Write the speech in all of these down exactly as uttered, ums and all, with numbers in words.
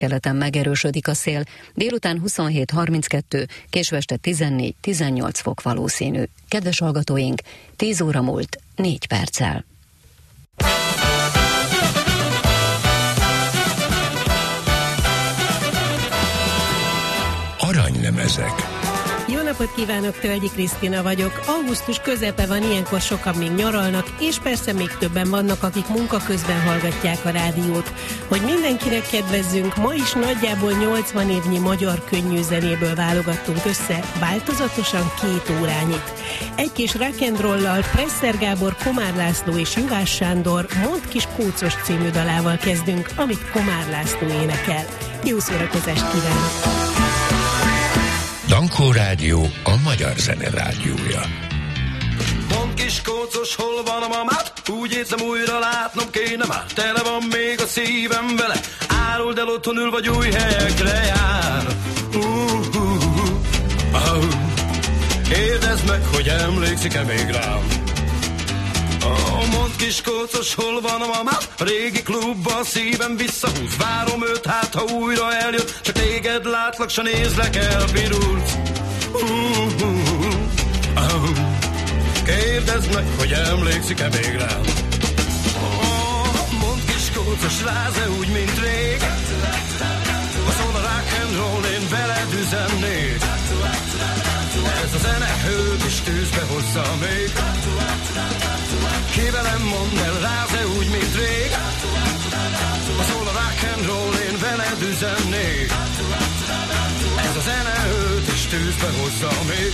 Keleten megerősödik a szél, délután huszonhét harminckettő, késő este tizennégy tizennyolc fok valószínű. Kedves hallgatóink, tíz óra múlt négy perccel. Aranylemezek. Jó napot kívánok, Tölgyi Krisztina vagyok. Augusztus közepe van, ilyenkor sokan még nyaralnak, és persze még többen vannak, akik munka közben hallgatják a rádiót. Hogy mindenkinek kedvezzünk, ma is nagyjából nyolcvan évnyi magyar könnyű zenéből válogattunk össze, változatosan két órányit. Egy kis rock and roll-lal Presser Gábor, Komár László és Juhász Sándor Mondd kis kócos című dalával kezdünk, amit Komár László énekel. Jó szórakozást kívánok! Dankó Rádió, a magyar zene rádiója. Mondd kis kócos, hol van a mamát? Úgy érzem, újra látnom kéne már. Tele van még a szívem vele. Áruld el, otthon ül, vagy új helyekre jár. Uh, uh, uh, uh. Kérdezd meg, hogy emlékszik-e még rám. Oh, mondd kis kócos, hol van a mamát? A régi klubba a szívem visszahúz. Várom őt, hát ha újra eljött. Csak téged látlak, s nézlek el, pirult. Uh, uh, uh, uh. Kérdezd meg, hogy emlékszik-e még rám. Oh, mondd kis kócos, ráz-e úgy, mint rég? Ha szól a rock and roll, én veled üzennék. Ez a zene hőt és tűzbe hozza még. Ki velem mondd el, ráz-e úgy, mint rég? Ha szól a rock and roll, én veled üzennék. Ez a zene hőt és tűzbe hozza még.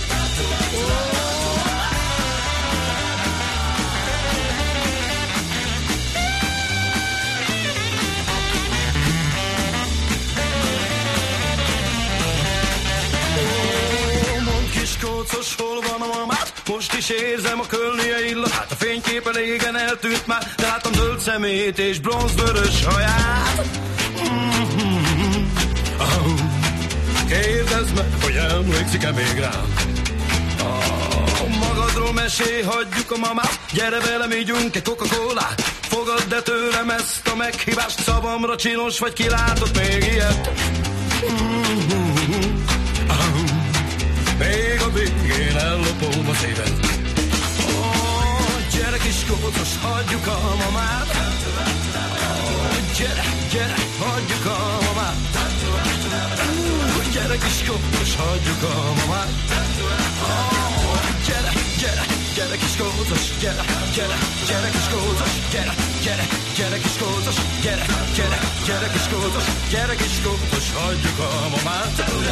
Kócos, hol van a mamát? Most is érzem a kölnie illatát. A fényképen régen eltűnt már, de látom zöld szemét és bronzvörös haját. Mm-hmm. Oh. Kérdezd meg, hogy emlékszik-e még rám. Oh. Magadról mesélj, hagyjuk a mamát. Gyere velem, ígyunk egy Coca-Colát. Fogadd el tőlem ezt a meghívást. Szavamra csinos vagy, ki látott még ilyet? Mm-hmm. Oh. Még a végén ellopom a szíved. Oh, gyere kis kócos, hagyjuk a mamát. Oh, gyere, gyere, hagyjuk a mamát. Uh, gyere kis kócos, hagyjuk a mamát. Oh, gyere, gyere, gyere kis kócos, gyere, gyere, gyere kis kócos, gyere, gyere, gyere kis kócos, gyere, gyere, gyere kis kócos, gyere kis kócos, hagyjuk a mamát.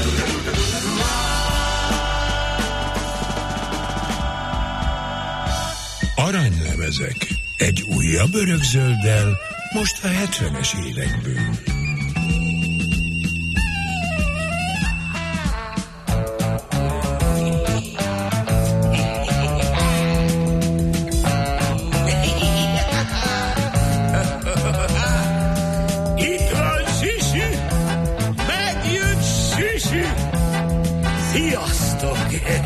Aranylemezek. Egy újabb örökzölddel, most a hetvenes évekből. Itt van Sisi, megjött Sisi. Sziasztok!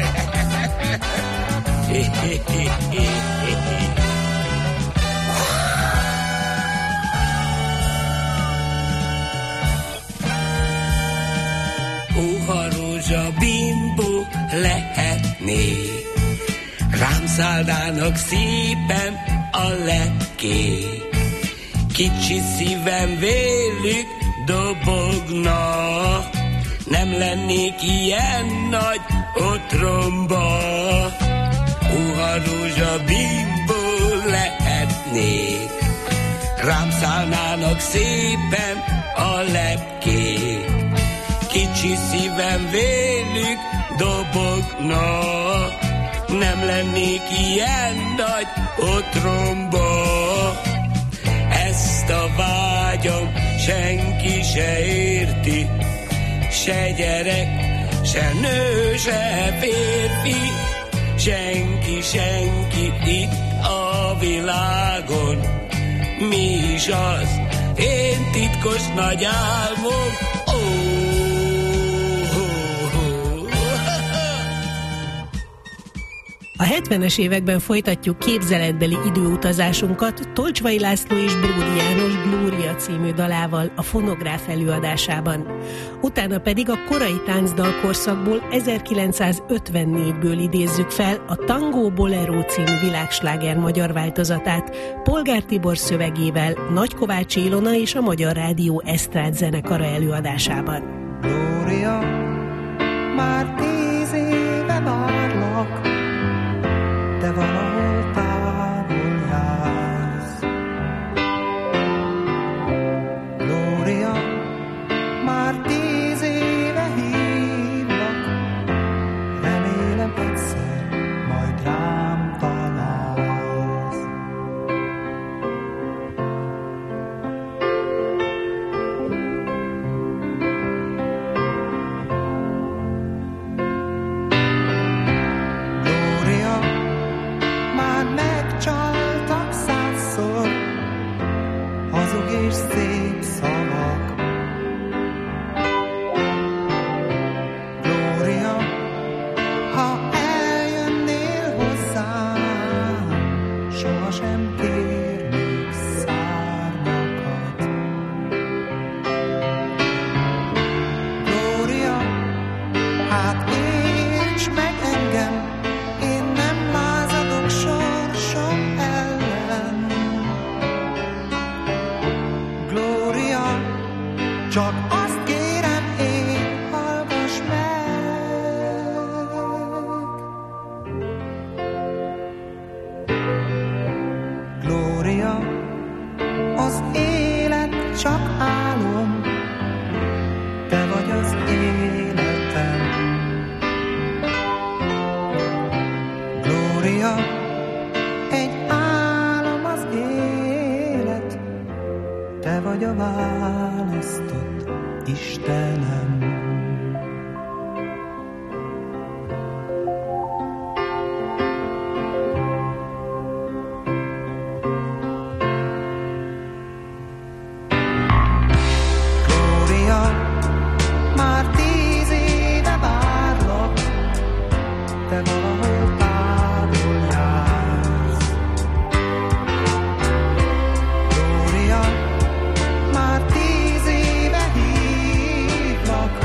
Puha rózsa bimbó lehetnék, rám szállnának szépen a lepkék. Kicsi szívem vélük dobogna, nem lennék ilyen nagy otromba. Puha rózsa bimbó lehetnék, rám szállnának szépen a lepkék. Kicsi szívem vélük dobogna, nem lennék ilyen nagy otromba. Ezt a vágyam senki se érti, se gyerek, se nő, se férfi. Senki, senki itt a világon. Mi is az én titkos nagy álmom? A A hetvenes években folytatjuk képzeletbeli időutazásunkat Tolcsvai László és Bródi János Glória című dalával a Fonográf előadásában. Utána pedig a korai táncdalkorszakból ezerkilencszázötvennégyből idézzük fel a Tangó Bolero című világsláger magyar változatát Polgár Tibor szövegével Nagy Kovács Ilona és a Magyar Rádió esztrád zenekara előadásában. Glória, már tíz éve várlak, de valahol távol jársz. Glória, már tíz éve hívlak, remélem egyszer majd rám találsz. Glória, már megcsaltak százszor hazug és szép szavak. Glória, ha eljönnél hozzám, sohasem kérnék szárnyakat. Glória, hát érts meg engem, én nem lázadok sorsom ellen. Glória, csak azt kérem én, hallgass meg. Glória, az élet csak álom, te vagy az életem. Glória, egy álom az élet, te vagy a választott Istenem. Glória, már tíz éve várlak, te valahol távol jársz. Glória, már tíz éve hívlak,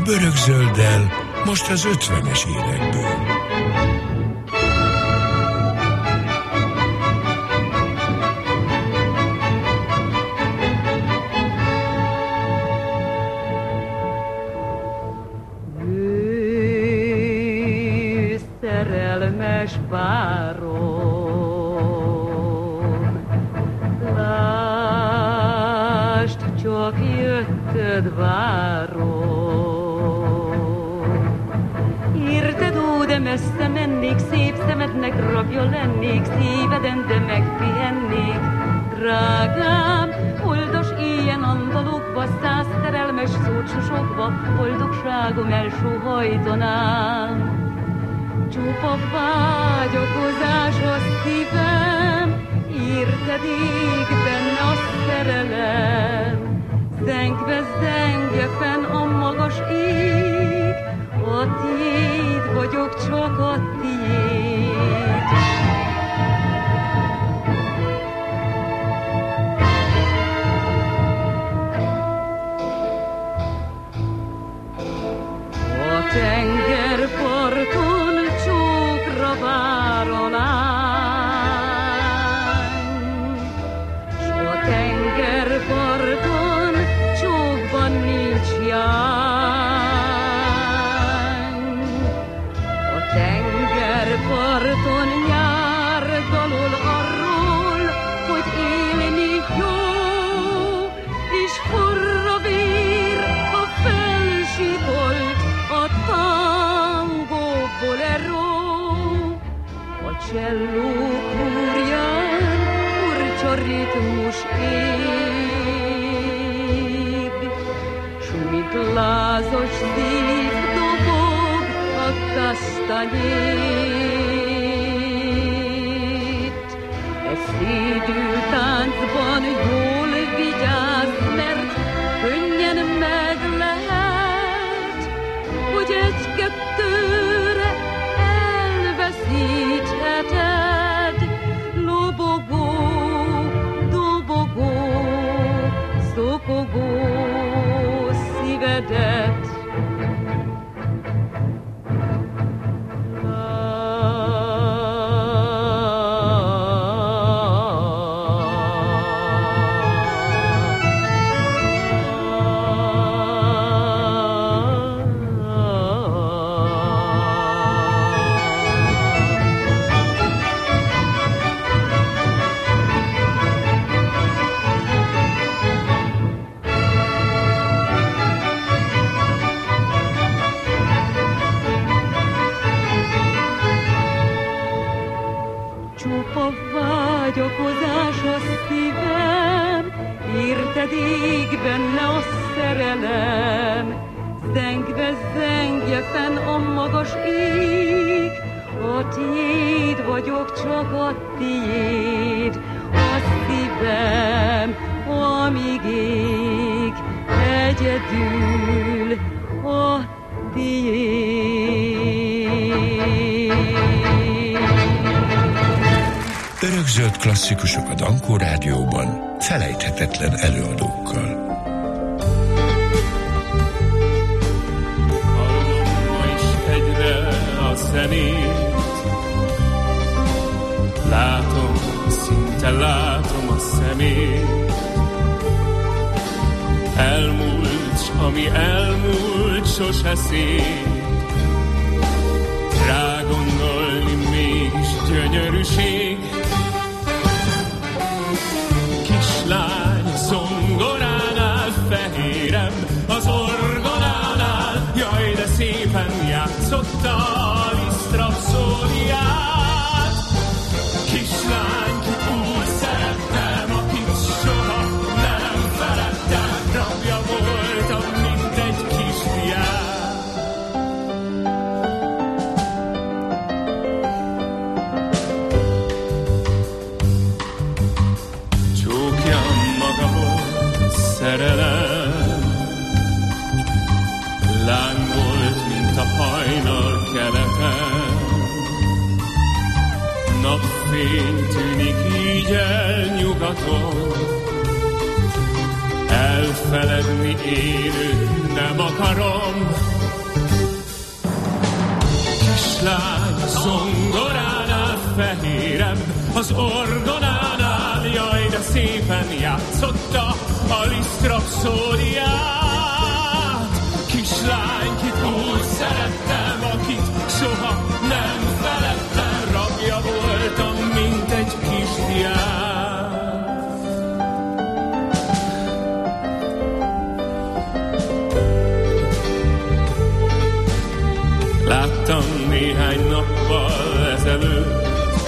bőrögzölddel most az ötvenes évekből. Ő szerelmes párom, lásd, csak jötted várom. Érted, ó, de messze mennék, szép szemednek rabja lennék, szíveden, de megpihennék. Drágám, oldos éjjel andalokba, száz szerelmes szót susogva, boldogságom elsóhajtanám. Csupa vágyakozás a szívem, érted, ég benne a szerelem. Zengve zengje fenn a magas ég, a tiéd vagyok, csak a tiéd. A tengerparton csókra vár a lány, s a tengerparton csókban nincs jány. A tengerparton nyár dalol arról, hogy élni jó, és forra vér, ha felsikolt a tangó bolero. A cselló kúrján furcsa ritmus ég, s mint lázas szív dobog a kasztanyét. E szédültáncban jól vigyázz, mert könnyen meg lehet, hogy egy-kettőre elveszítheted. Lobogó, dobogó, szopogó szívedet. Csupa vágyakozás a szívem, érted, ég benne a szerelem. Zengve zengje fenn a magas ég, a tiéd vagyok, csak a tiéd. A szívem, amíg ég, egyedül a tiéd. Örökzöld klasszikusok a Dankó Rádióban felejthetetlen előadókkal. Hallom is egyre a zenét, látom, szinte látom a szemét. Elmúlt, s ami elmúlt, sose szép. Rágondolni mégis gyönyörűség. Kislány zongoránál, fehérem az orgonánál, jaj, de szépen játszotta a Liszt rapszódiát. Kislány, úgy szerettem, akit soha nem feledtem, rabja voltam, mint egy kisfiát. Szerelem lángolt, mint a hajnal keleten. Napfény tűnik így el nyugaton, elfeledni én őt nem akarom. kislány zongoránál fehérebb, az orgonánál, jaj, de szépen játszotta a Liszt rapszódiát. Kislány, kit úgy szerettem, akit soha nem feledtem, rabja voltam, mint egy kisdiák. Láttam néhány nappal ezelőtt,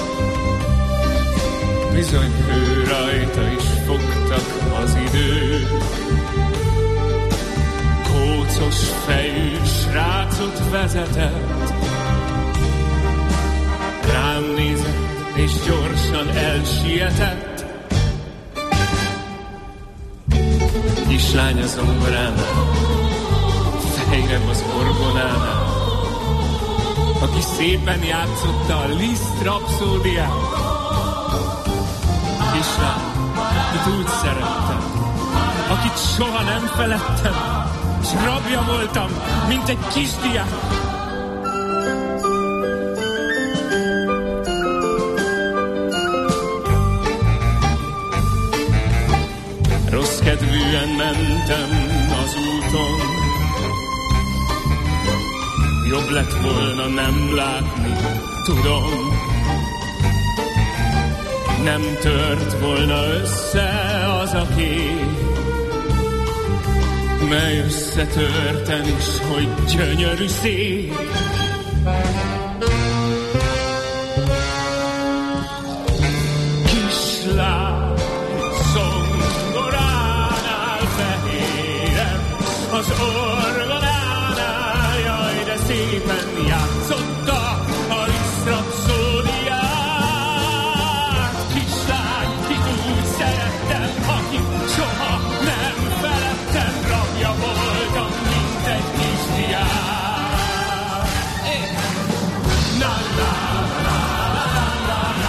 bizony ő rajta is fogtak az idők. Kócos fejű srácot vezetett, rám nézett és gyorsan elsietett. Kislány az zongoránál, fejrebb az orgonánál, aki szépen játszotta a Liszt rapszódiát. Kislány, akit úgy szerettem, akit soha nem feledtem, s rabja voltam, mint egy kisdiák. Rossz kedvűen mentem az úton, jobb lett volna nem látni, tudom. Nem tört volna össze az a kép, mely összetörten is, hogy gyönyörű szép. Kislány zongoránál fehérebb, az orgonánál, jaj, de szépen játszotta a Liszt rapszódiát. Kislány, kit úgy szerettem, akit soha nem feledtem, rabja voltam, mint egy kisdiák. Na, na, na, na, na,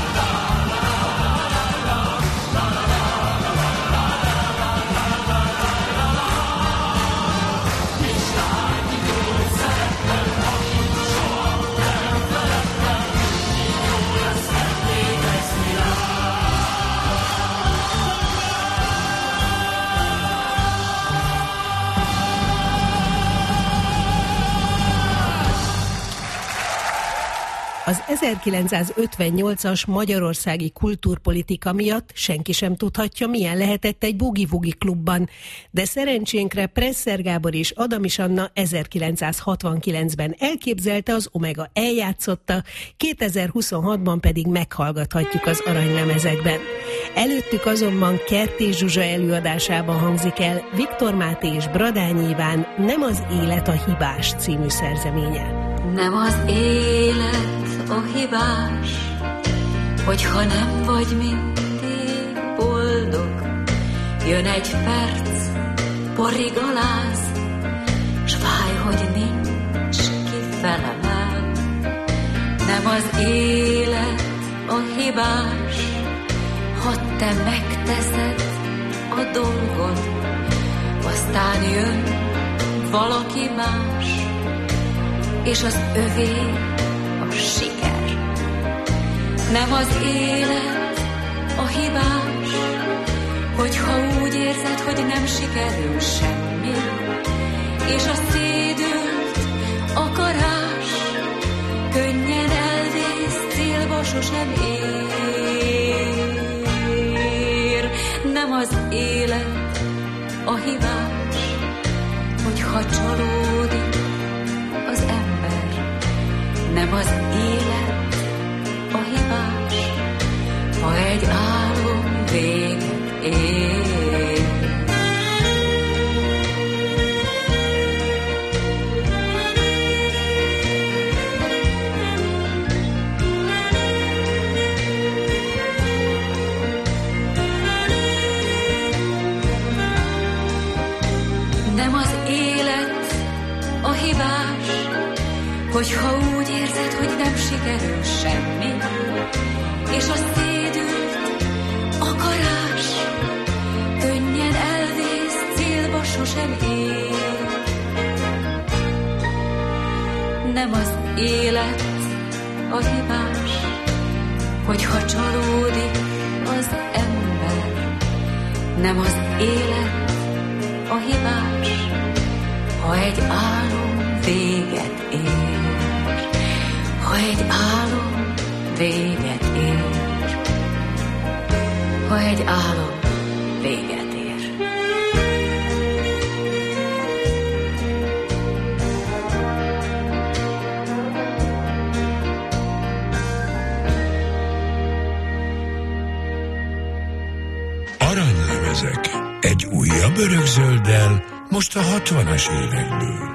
Az ezerkilencszázötvennyolcas magyarországi kultúrpolitika miatt senki sem tudhatja, milyen lehetett egy bugi-vugi klubban, de szerencsénkre Presser Gábor és Adamis Anna ezerkilencszázhatvankilencben elképzelte, az Omega eljátszotta, kétezer-huszonhatban pedig meghallgathatjuk az aranylemezekben. Előttük azonban Kertész Zsuzsa előadásában hangzik el Viktor Máté és Bradányi Iván Nem az élet a hibás című szerzeménye. Nem az élet a hibás, hogyha nem vagy mindig boldog. Jön egy perc, porrig aláz, s fáj, hogy nincs kifelelem. Nem az élet a hibás, ha te megteszed a dolgod, aztán jön valaki más, és az övé a siker. Nem az élet a hibás, hogyha úgy érzed, hogy nem sikerül semmi, és a szédült akarás könnyen elvész, célba sosem ér. Nem az élet a hibás, hogyha csalódik az ember. Nem az élet a hibás, ha egy álom véget ér. Nem az élet a hibás, hogyha úgy érzed, hogy nem sikerül semmi, és a szédült akarás könnyen elvész, célba sosem ér. Nem az élet a hibás, hogyha csalódik az ember. Nem az élet a hibás, ha egy álom véget ér. Ha egy álom véget ér. Ha egy álom véget ér. Aranylemezek. Egy újabb örökzölddel, most a hatvanas évekből.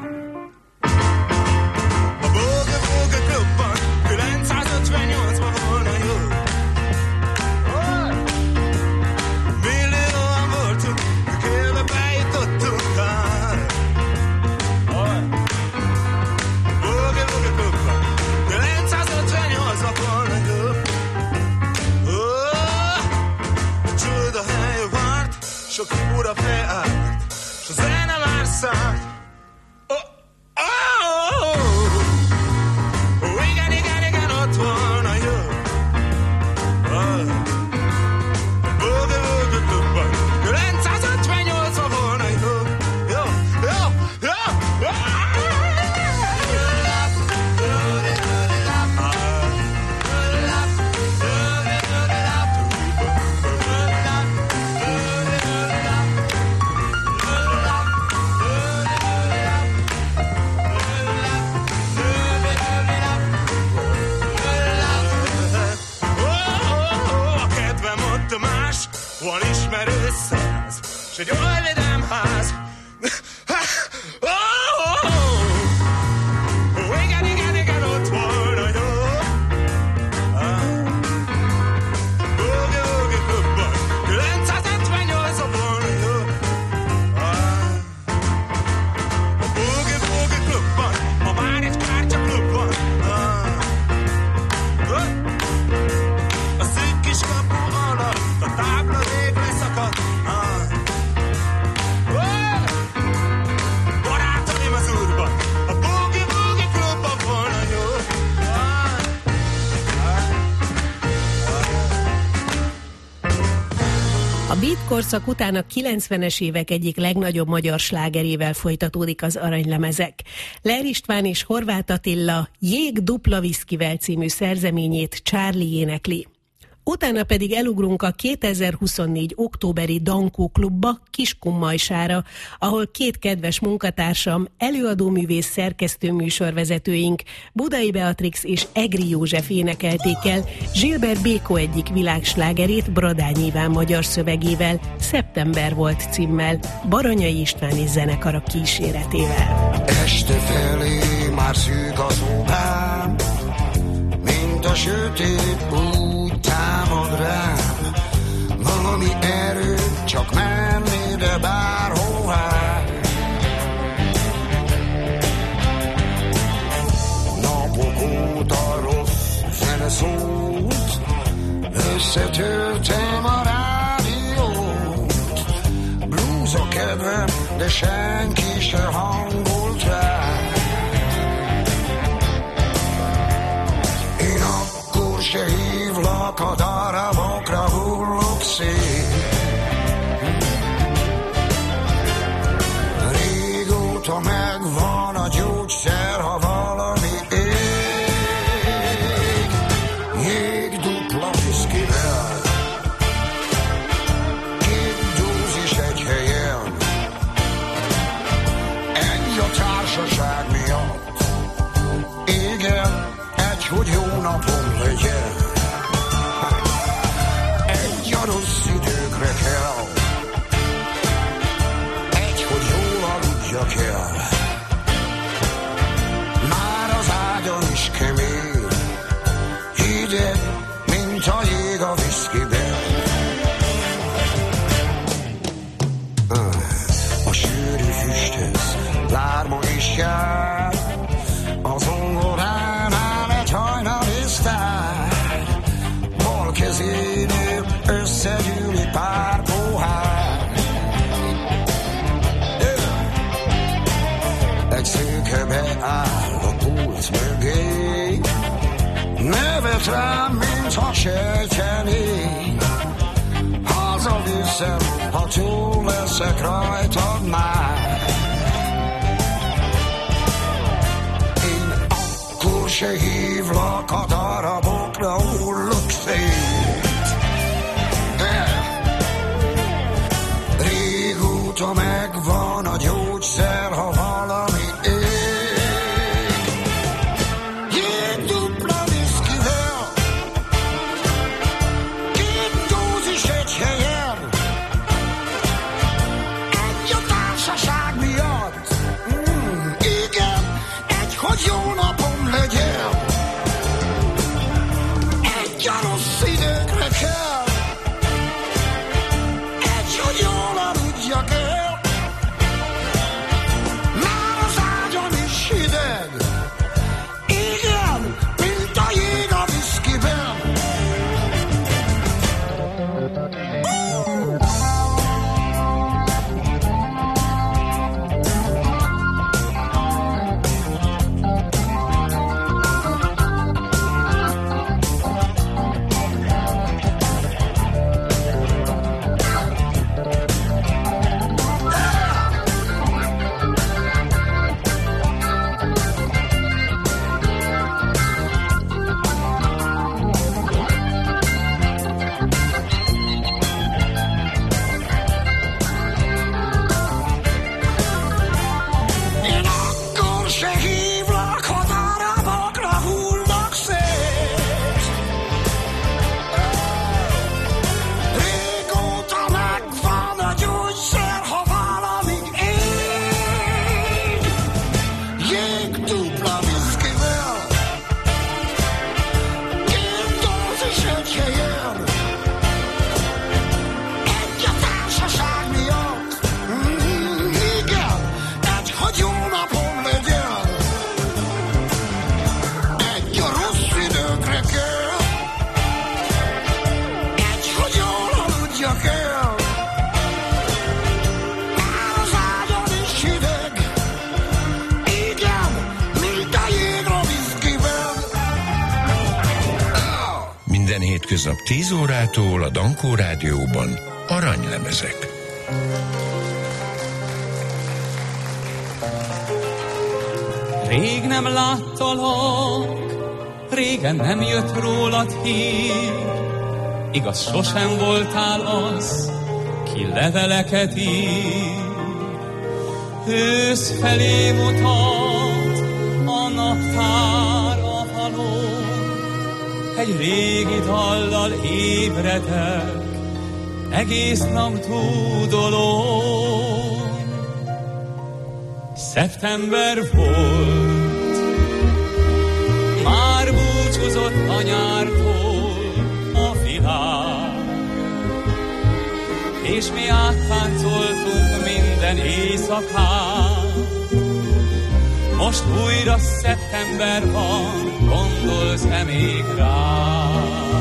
Korszak után a kilencvenes évek egyik legnagyobb magyar slágerével folytatódik az aranylemezek. Ler István és Horváth Attila Jég dupla viszkivel című szerzeményét Charlie énekli. Utána pedig elugrunk a kétezer-huszonnégy októberi Dankó klubba, Kiskunmajsára, ahol két kedves munkatársam, előadóművész szerkesztő műsorvezetőink, Budai Beatrix és Egri József énekelték el Gilbert Béko egyik világslágerét Bradány Iván magyar szövegével, Szeptember volt címmel, Baranyai István és zenekara kíséretével. Este felé már szűk az óvám, mint a sötét úgy támad rám. Valami erő, csak menni, de bárhová. Napok óta rossz zene szólt, összetörtem a rádiót. Blues a kedvem, de senki se hangolt rá. Se hívlak, a darabokra hullok szét. Régóta megvan a gyógyszer, ha valami ég. Jég dupla viszkivel, két dózis egy helyen. Ennyi a társaság miatt. Igen, egy, hogy jó napom legyen. Egy a rossz időkre kell, egy, hogy jól aludjak el. Már az ágyon is kemény, hideg, mint a jég a viszkiben. A sűrű füsthez lárma is jár, az zongoránál egy hajnali sztár. Bal kezénél összegyűlik pár pohár. Egy szőke beáll a pult mögé, nézett rám, mintha sejtenék. Hazaviszem, ha túl leszek rajtad már. Én akkor se hívlak, a darabokra hullok szét. De régóta megvan a gyógyszer, ha valami ég. Jég dupla viszkivel, két dózis egy helyen, egy a társaság miatt. Mm, igen, egy, hogy jó napom legyen. Egy a rossz időkre kell, egy, hogy jól aludjak el. Már az ágyam is hideg, igen, mint a jég a viszkiben. Én akkor se hívlak, ha darabokra hullok szét. Régóta megvan a gyógyszer, ha valamig ég. Jég dupla viszkivel, két dózis egy helyen, egy a társaság miatt. Mm, igen, egy, hogy jó napom legyen. Egy a rossz időkre kell, egy, hogy jól aludjak el. Már az ágyam is hideg, igen, mint a jég a viszkiben. Minden hétköznap tíz órától a Dankó Rádióban aranylemezek. Rég nem láttalak, régen nem jött rólad hír. Igaz, sosem voltál az, ki leveleket ír. Ősz felé mutat a naptár a falon. Egy régi dallal ébredek, egész nap dúdolom. Szeptember volt, már búcsúzott a nyártól a világ, és mi áttáncoltunk minden éjszakát. Most újra szeptember van, gondolsz-e még rá?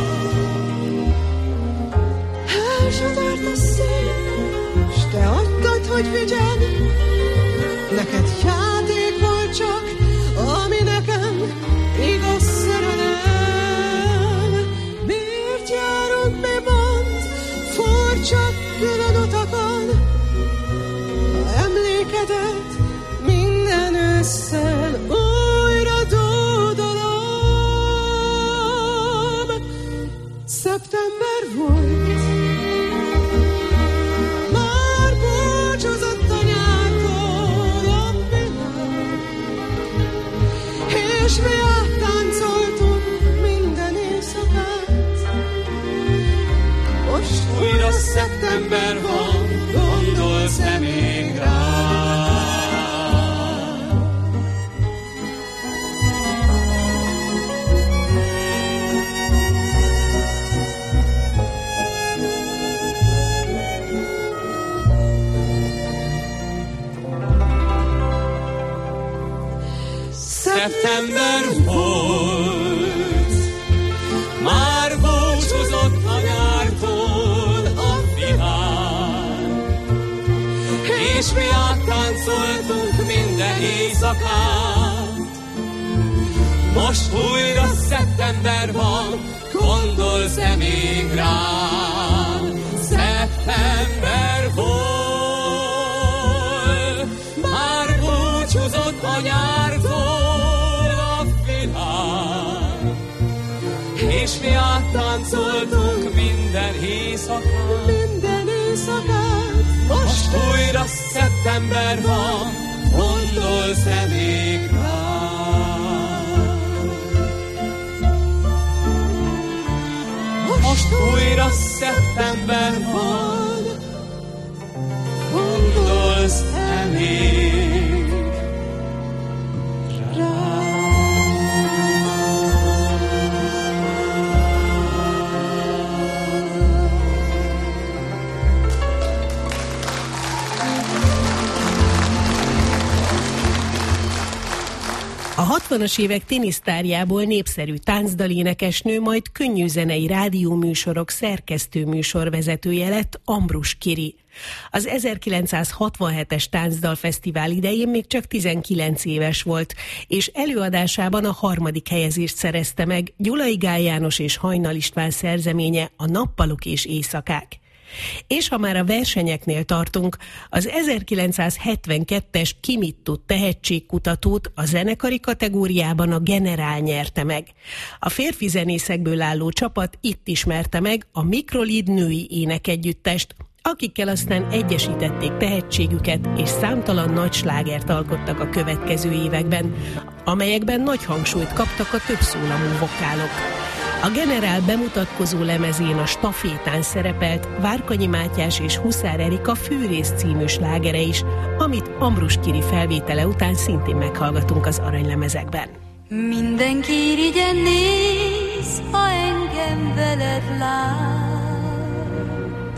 Elsodort a szél, s te adtad, hogy vigyen. Neked játék volt csak, ami nekem igaz szerelem. Miért járunk mi bent, furcsa külön utakon? Ha emlékedet minden ősszel újra dúdolom. Szeptember volt, már búcsúzott a nyártól a világ, és mi áttáncoltunk minden éjszakát. Most Újra szeptember van, gondolsz-e még rá? Szeptember volt, már búcsúzott a nyártól a világ, és mi áttáncoltunk minden éjszakát. Most újra szeptember van, gondolsz-e még rám? Szeptember volt, már búcsúzott a nyártól a világ, és mi áttáncoltunk minden éjszakát, minden éjszakát. most újra szeptember van, gondolsz-e még rám? Most újra szeptember van, gondolsz-e még rám? A hatvanas évek tinisztárjából népszerű táncdalénekesnő, majd könnyűzenei rádióműsorok szerkesztő műsorvezetője lett Ambrus Kiri. Az ezerkilencszázhatvanhetes táncdalfesztivál idején még csak tizenkilenc éves volt, és előadásában a harmadik helyezést szerezte meg Gyulai Gál János és Hajnal István szerzeménye, a Nappalok és éjszakák. És ha már a versenyeknél tartunk, az ezerkilencszázhetvenkettes Ki mit tud tehetségkutatót a zenekari kategóriában a Generál nyerte meg. A férfi zenészekből álló csapat itt ismerte meg a Mikrolid női énekegyüttest, akikkel aztán egyesítették tehetségüket, és számtalan nagy slágert alkottak a következő években, amelyekben nagy hangsúlyt kaptak a többszólamú vokálok. A Generál bemutatkozó lemezén a Stafétán szerepelt Várkonyi Mátyás és Huszár Erika Fűrész című slágere is, amit Ambrus Kiri felvétele után szintén meghallgatunk az aranylemezekben. Mindenki irigyen néz, ha engem veled lát.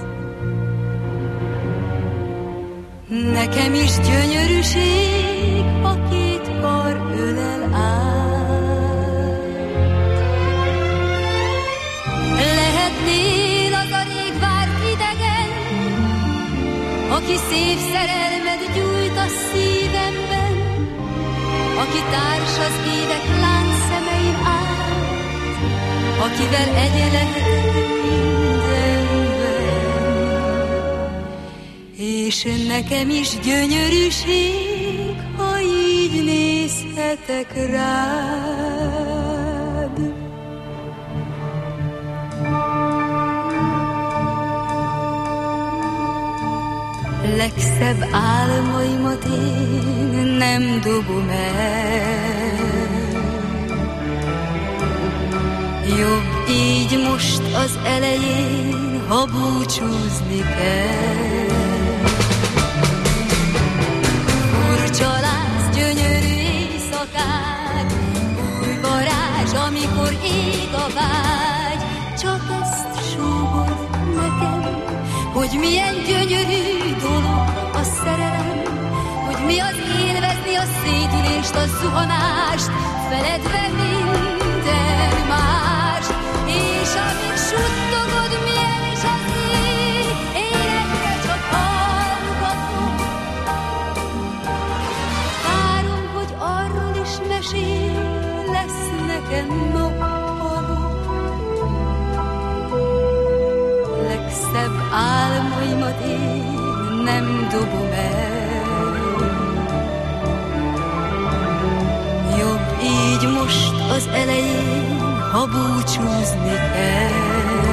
Nekem is gyönyörűség, ha két kar ölel át. Lehetnél az a rég várt idegen, aki szép szerelmed gyújt a szívemben, aki társ az évek láncszemeim át, akivel egy lehet mindenben. És nekem is gyönyörűség, ha így nézhetek rád. Legszebb álmaimat én nem dobom el. Jobb így most az elején, ha búcsúzni kell. Furcsa láz, gyönyörű éjszakák, új varázs, amikor ég a vágy. Csak ezt súgod nekem, hogy milyen gyönyörű dolog a szerelem, hogy mi az élvezni a szédülést, a zuhanást, feledve minden mást. És amíg suttogod, milyen is az ég, énekre csak hallgatom. Várom, hogy arról is mesél, lesz nekem nappalom. Legszebb álmaimat én nem dobom el. Jobb így most az elején, ha búcsúzni kell.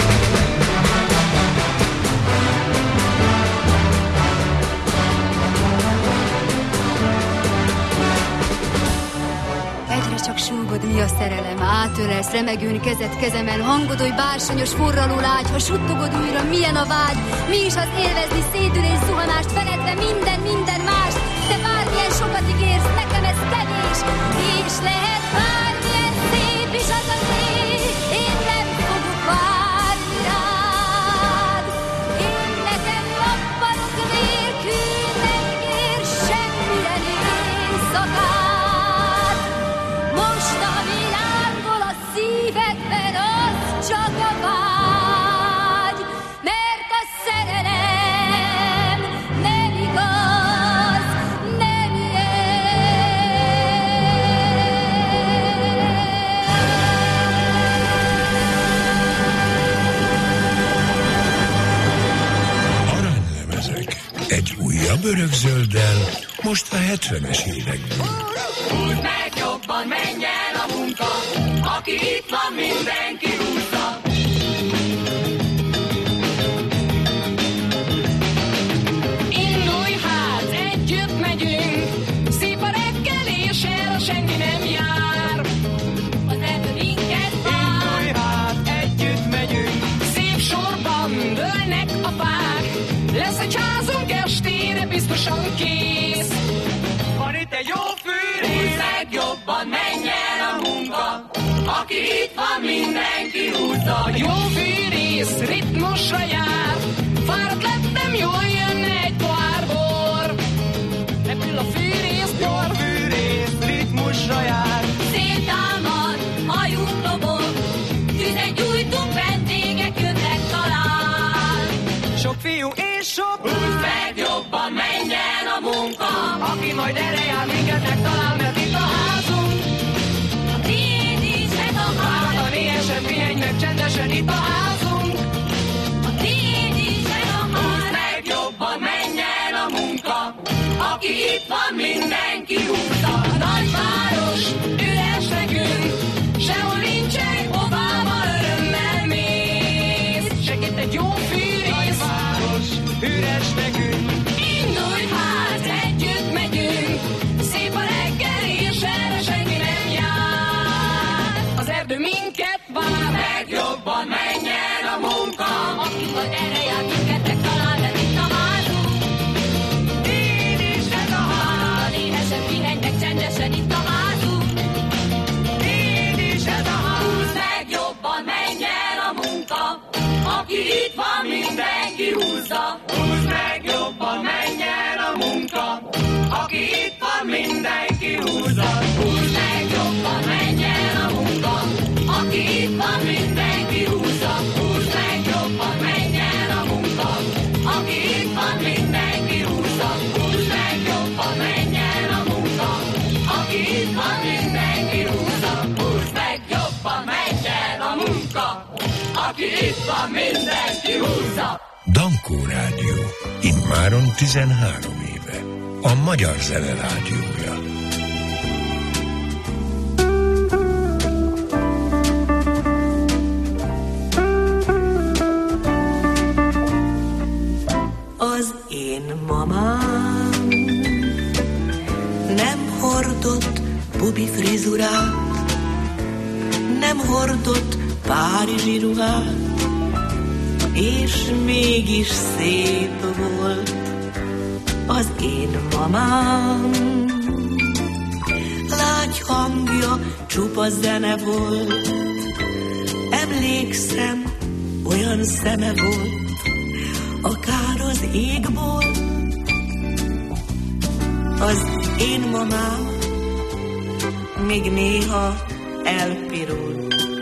Egyre csak súgod, mi a szerelem, átölelsz remegőn kezed kezemen, hangod oly bársonyos, forraló lágy, ha suttogod újra, milyen a vágy. Mi is az élvezni szédülés, zuhanást, feledve minden, minden mást. De bármilyen sokat ígérsz, nekem ez kevés, és lehet bármilyen szép is az a ég, én nem fogok várni rád. Én nekem nappalok nélkül nem ígér semmilyen éjszakát. Most a világból a szívedben az csak a vágy, mert a szerelem nem igaz, nem ilyen. bőrögzölddel, most a hetvenes évekből. Húzd meg jobban, menj el a munka, aki itt van, mindenki húzza. Indulj hát, együtt megyünk, szép a reggelés, erre senki nem jár. Az erdő minket vár. Indulj hát, együtt megyünk, szép sorban dőlnek a fák, lesz egy házunk estére, biztosan kész. Van itt egy jó fűrész. Húzd meg jobban, menj el a munka, aki itt van, mindenki húzza. Jó fűrész ritmusra jár, fáradt lettem, jól jönne egy pohár bor. Repül a fűrész, jó fűrész ritmusra jár. Széttámad, hajunk lobog, tüzet gyújtunk, vendégek jönnek talán. Sok fiú és sok húzd meg jobban, menj el a munka, aki majd erre jár, minket megtalál, mert itt a házunk. A tiéd is, ez a ház. Hát a néhesen pihenj meg csendesen, itt a házunk. A tiéd is, ez a ház. Húzd meg jobban, menj el a munka, aki itt van, mindenki húzza. A nagyváros üres nekünk, sehol nincsen, hová örömmel mész. Segít egy jó fűrész, nagyváros üres nekünk. Indulj hát, együtt megyünk, szép a reggel, és erre senki nem jár. Az erdő minket vár, meg jobban menj el a munka, Aki majd erre jár, minket megtalál, de itt a házunk. így is ez a ház. Néhesen pihentek csendesen, itt a házunk. Így is ez a ház. Húzd meg jobban, menj el a munka, aki itt van, mindenki húzza. Húzd meg jobban, menj el a munka, aki itt van, mindenki húzza. Húzd meg jobban, menj el a munka, aki itt van, mindenki húzza. Húzd meg jobban, menj el a munka, aki itt van, mindenki húzza. Húzd meg jobban, menj el a munka, aki itt van, mindenki húzza. Húzd meg jobban, menj el a munka, aki itt van, mindenki húzza. Dankó Rádió, immáron tizenhárom éve. A Magyar Zene Rádiója. Az én mamám nem hordott bubi frizurát, nem hordott párizsi ruhát, és mégis szép volt az én mamám. Lágy hangja, csupa zene volt, emlékszem, olyan szeme volt, akár az égból. Az én mamám még néha elpirul,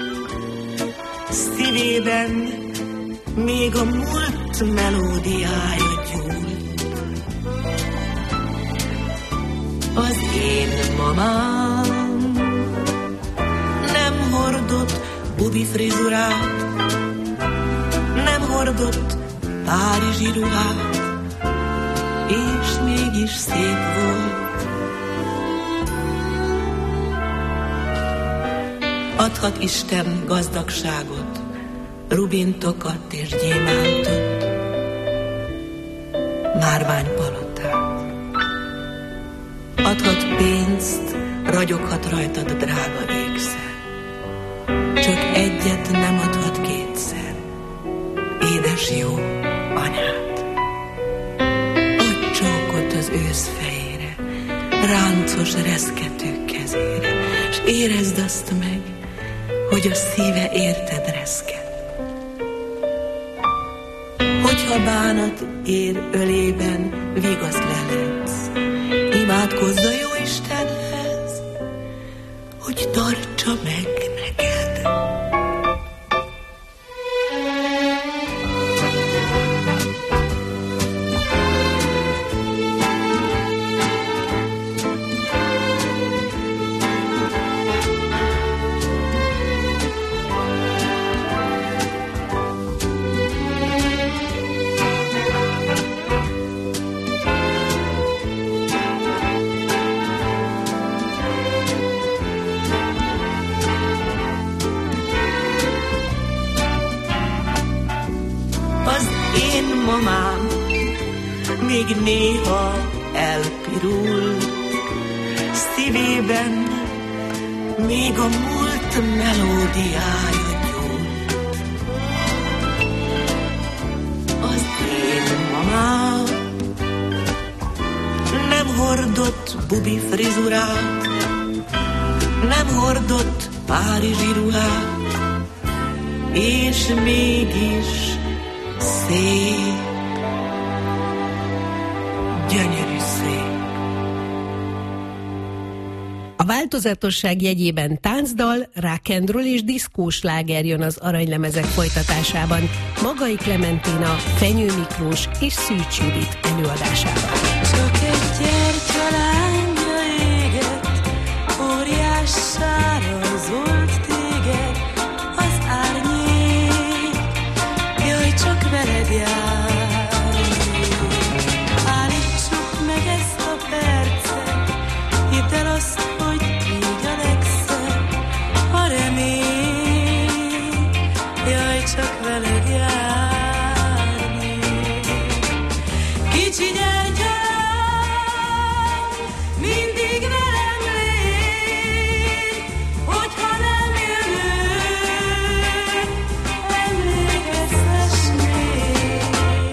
szívében még a múlt melódiája gyúl. Az én mamám nem hordott bubi frizurát, nem hordott párizsi ruhát, és mégis szép volt. Adhat Isten gazdagságot, rubintokat és gyémántot, márványpalotát. Adhat pénzt, ragyoghat rajtad drága ékszer, csak egyet nem adhat kétszer, édes jó anyát. Adj csókot az ősz fejére, ráncos reszkető kezére, s érezd azt meg, hogy a szíve érted reszket. Hogyha bánat ér ölében, vigaszt leledsz, imádkozz a Jóistenhez, hogy tartsa meg neked. mamám, még néha elpirul. Szívében még a múlt melódiája gyúl. Az én mamám nem hordott bubi frizurát, nem hordott párizsi ruhát, és mégis szép, gyönyörű szép. A változatosság jegyében táncdal, rock and roll és diszkós sláger jön az aranylemezek folytatásában. Magai Klementina, Fenyő Miklós és Szűcs Judit előadásában. Csak egy gyertyalánya éget, óriássá rajzolt téged, az árnyék, jaj, csak veled járni. Állítsuk meg ezt a percet, hidd el azt, hogy így a legszebb, a remény, jaj, csak veled járni. Kicsi gyertyalány, mindig velem légy, hogyha nem jövök, emlékeztess még.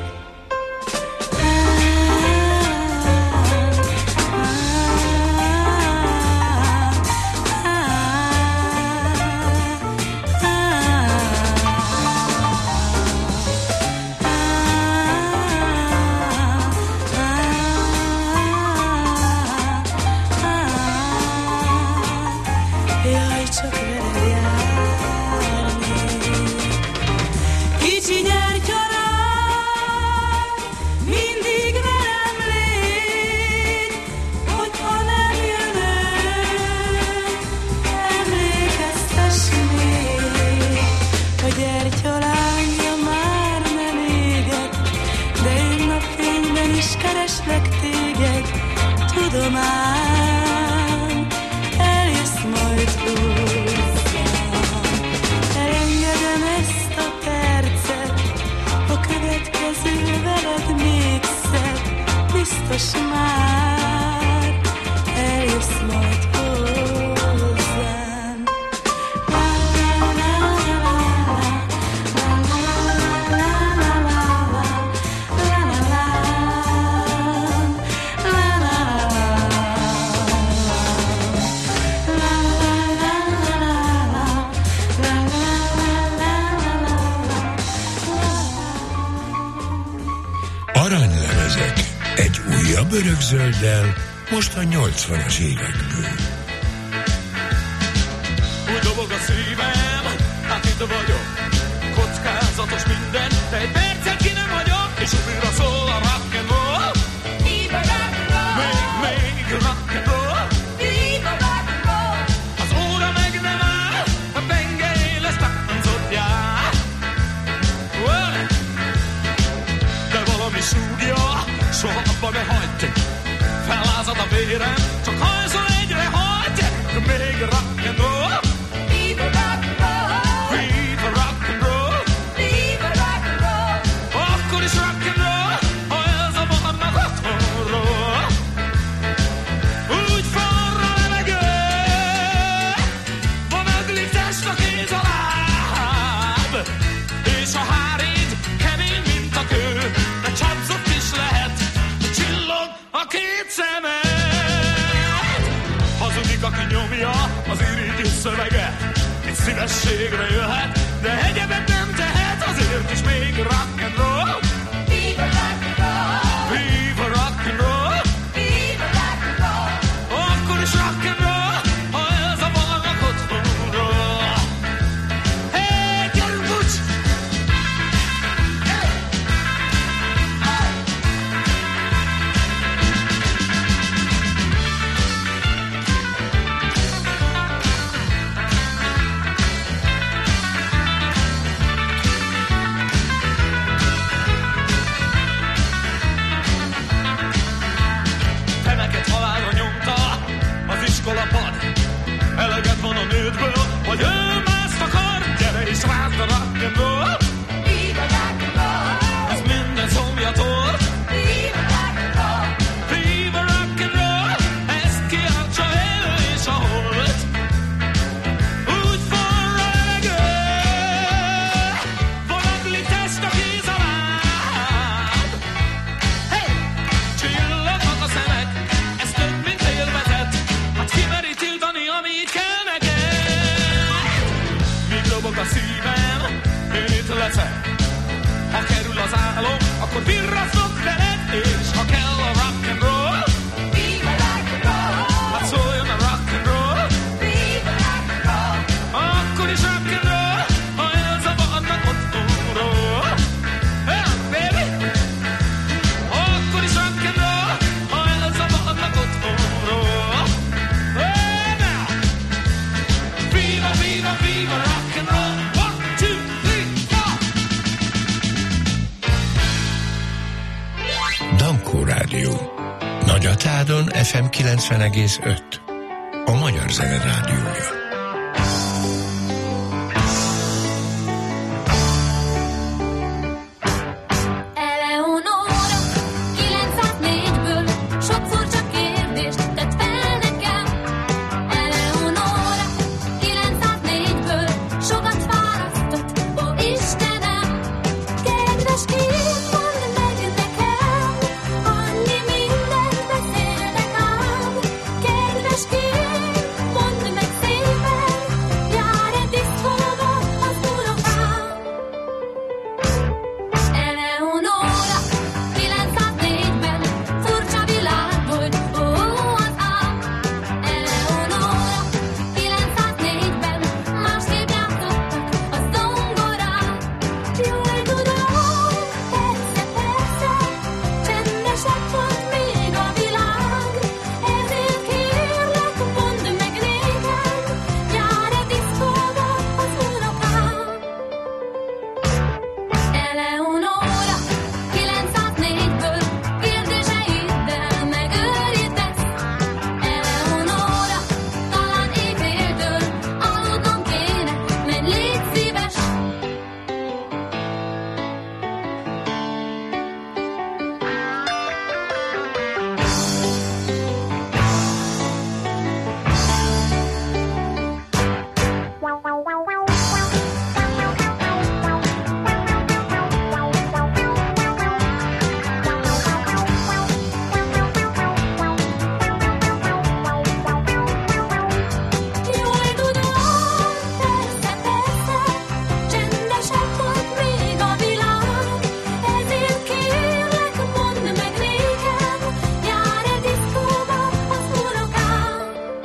Jaj, csak veled járni. Kicsi gyertyalány, mindig velem légy, hogyha nem jönök, emlékeztess még. A gyertyalánja már nem éget, de én napfényben is kereslek téged, tudom ám, eljössz majd hozzám. Elengedem ezt a percet, a következő veled még szebb, biztos már eljössz majd hozzám. La la la la la, la la la la la, la la la, la la Aranylemezek egy újabb örökzölddel, most a nyolcvanas évekből. Úgy dobog a szívem, hát itt vagyok. Kockázatos minden, de egy percet ki nem hagyok, és újra szól a rock and roll. Viva rock and roll! Még, még rock and roll. Viva rock and roll! Az óra meg nem áll, a penge éles táncot jár. De valami súgja, soha abba ne hagyd. Fellázad a vérem, csak hajszol egyre hagy. Még rock and roll. Viva rock and roll! Viva rock and roll. Viva rock and roll! Akkor is rock and roll, ha elzavarnak otthonról. Úgy forr a levegő, van öglik test a kéz a láb, és a hárít kemény, mint a kő, de csapzott is lehet, csillog a két szemed. Hazudik, aki nyomja az irigy szöveget, egy szívességre jöhet, de egyebet nem tehet, azért is még rock and roll. Viva rock and roll! Viva rock and roll. Viva rock and roll! Akkor is rock and roll, ha elzavarnak otthonról. Hey, gyerünk úgy! szívem, én itt leszek. Ha kerül az álom, akkor virrazzok veled, és ha kell a rock and roll, Viva rock and roll, hát szóljon a rock and roll, viva rock and roll, akkor is rock and roll, ha elzavarnak otthonról. Hey, baby! Akkor is rock and roll, ha elzavarnak otthonról. Hey, now! Viva, viva, viva rock and roll. One, two, three, four. Dankó Rádió. Nagyatádon ef em kilencven egész öt. A Magyar Zene Rádiója. Eleonora, kilencszáznégyből sok furcsa kérdést tett fel nekem. Eleonora, kilencszáznégyből sokat fárasztott, ó Istenem. Kedves kép, mondd meg nekem, annyi mindent beszélnek ám. Kedves kép, mondd meg szépen, jár-e diszkóba az unokám? Eleonora, kilencszáznégben furcsa világ volt, ó, az ám. Eleonora, kilencszáznégben másképp játszottak a zongorán. Jól tudom, persze, persze, csendesebb volt még a világ. Ezért kérlek, mondd meg nékem, jár-e diszkóba az unokám? Eleonora, kilencszáznégyből kérdéseiddel megőrítesz. Eleonora, talán éjféltől aludnom kéne, menj, légy szíves. Jól tudom, persze, persze, csendesebb volt még a világ. Ezért kérlek, mondd meg nékem, jár-e diszkóba az unokám?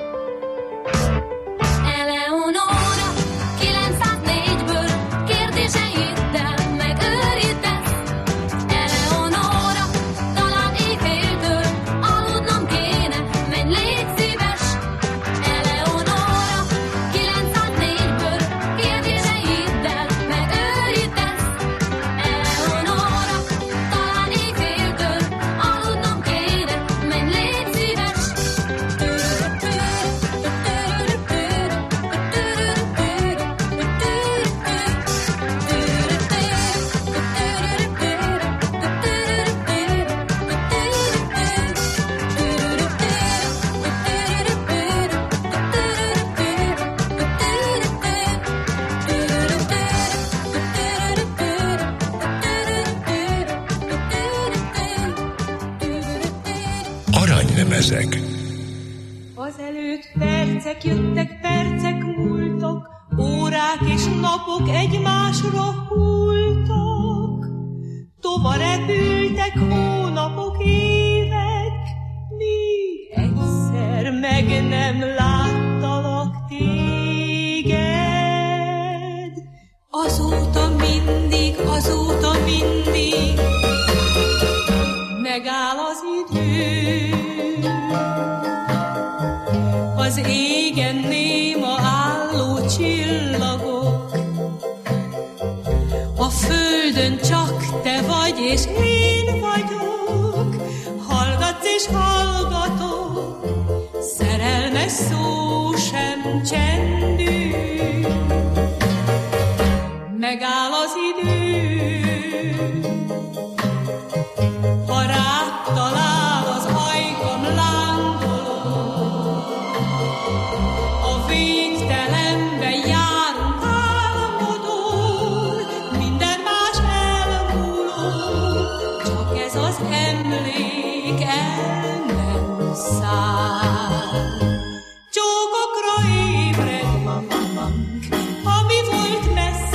Eleonora, kilencszáznégyből kérdéseiddel megőrítesz. Eleonora, talán éjféltől aludnom kéne, menj, légy szíves. Eleonora, kilencszáznégyből kérdéseiddel megőrítesz. Eleonora, talán éjféltől aludnom kéne, menj, légy szíves. Aranylemezek. Azelőtt percek jöttek, percek múltak, órák és napok egymásra hulltak. Tova repültek hónapok, évek, míg egyszer meg nem láttalak téged. Azóta mindig, azóta mindig megáll az idő. Az égen néma álló csillagok, a földön csak te vagy és én vagyok. Hallgatsz és hallgatok, szerelmes szó sem csendű. Megáll az idő, ha rád talál az ajkam lángoló. A végtelenbe járunk álmodól, minden más elmúló, csak ez az emlék el nem száll. Csókokra ébredünk, ami volt messze.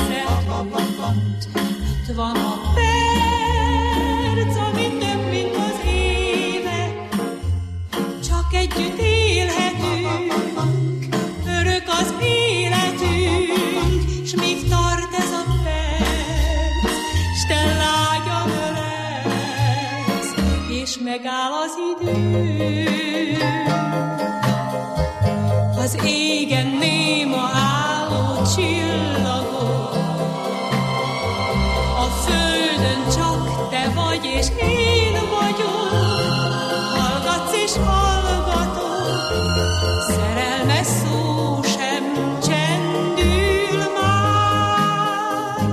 Itt van a perc, ami több, mint az évek, csak együtt élhetünk, örök az életünk, s míg tart ez a perc, s te lágyan ölelsz, és megáll az idő. Az égen néma álló csillagok, a földön csak te vagy és én vagyok, hallgatsz és hallgatok, szerelmes szó sem csendül már.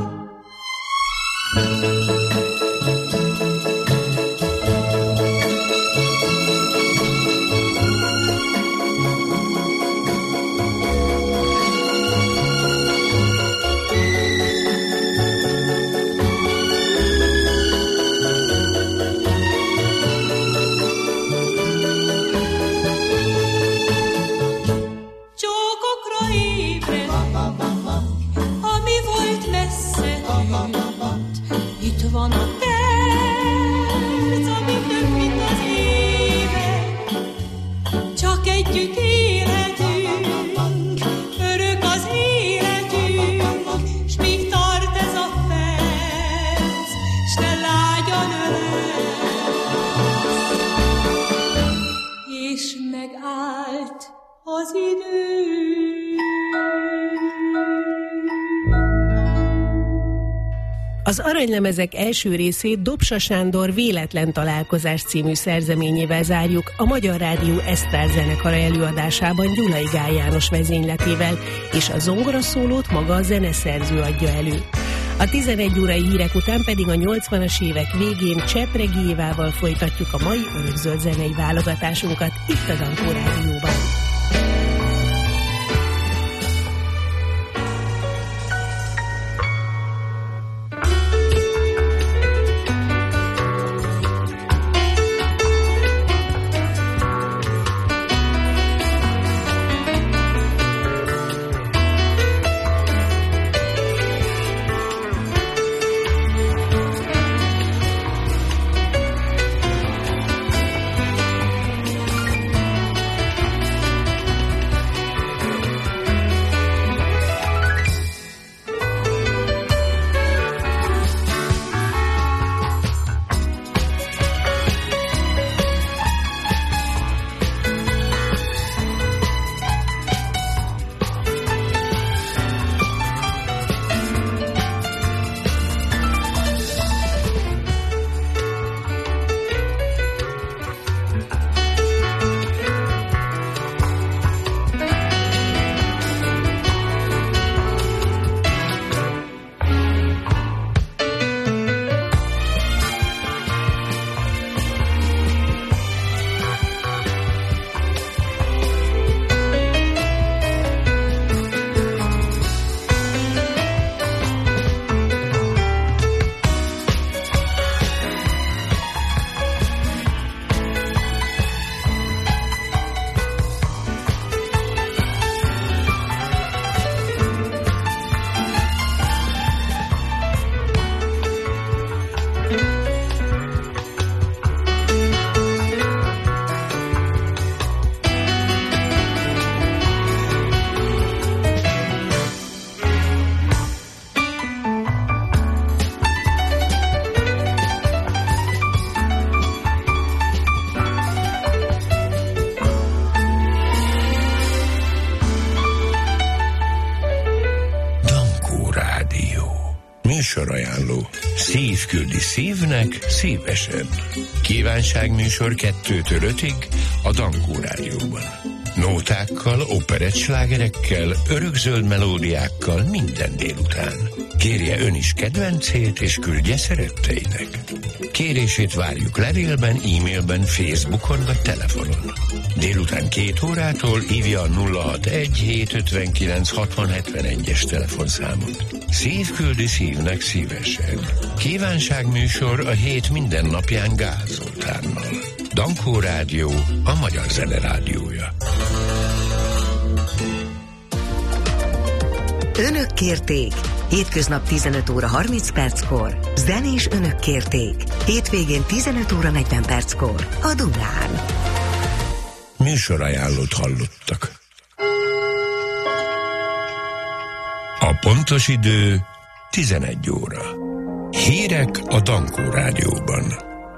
Az Aranylemezek első részét Dobsa Sándor Véletlen találkozás című szerzeményével zárjuk, a Magyar Rádió Esztár zenekara előadásában Gyulai Gál János vezényletével, és a zongoraszólót maga a zeneszerző adja elő. A tizenegy órai hírek után pedig a nyolcvanas évek végén Csepregi Évával folytatjuk a mai örökzöld zenei válogatásunkat itt a Dankó Rádióban. Műsorajánló. Szív küldi szívnek szívesen. Kívánságműsor kettőtől ötig a Dankó Rádióban. Nótákkal, operettslágerekkel, örökzöld melódiákkal minden délután. Kérje ön is kedvencét, és küldje szeretteinek. Kérését várjuk levélben, e-mailben, Facebookon vagy telefonon. Délután két órától hívja a nulla hatvanegy hétszázötvenkilenc hatvan hetvenegy-es telefonszámot. Szív küldi szívnek szívesen. Kívánságműsor a hét minden napján Gál Zoltánnal. Dankó Rádió, a magyar zene rádiója. Önök kérték Hétköznap tizenöt óra harminc perckor zenés önök kérték. Hétvégén tizenöt óra negyven perckor a Dunán. Műsorajánlót hallottak. A pontos idő tizenegy óra. Hírek a Dankó Rádióban.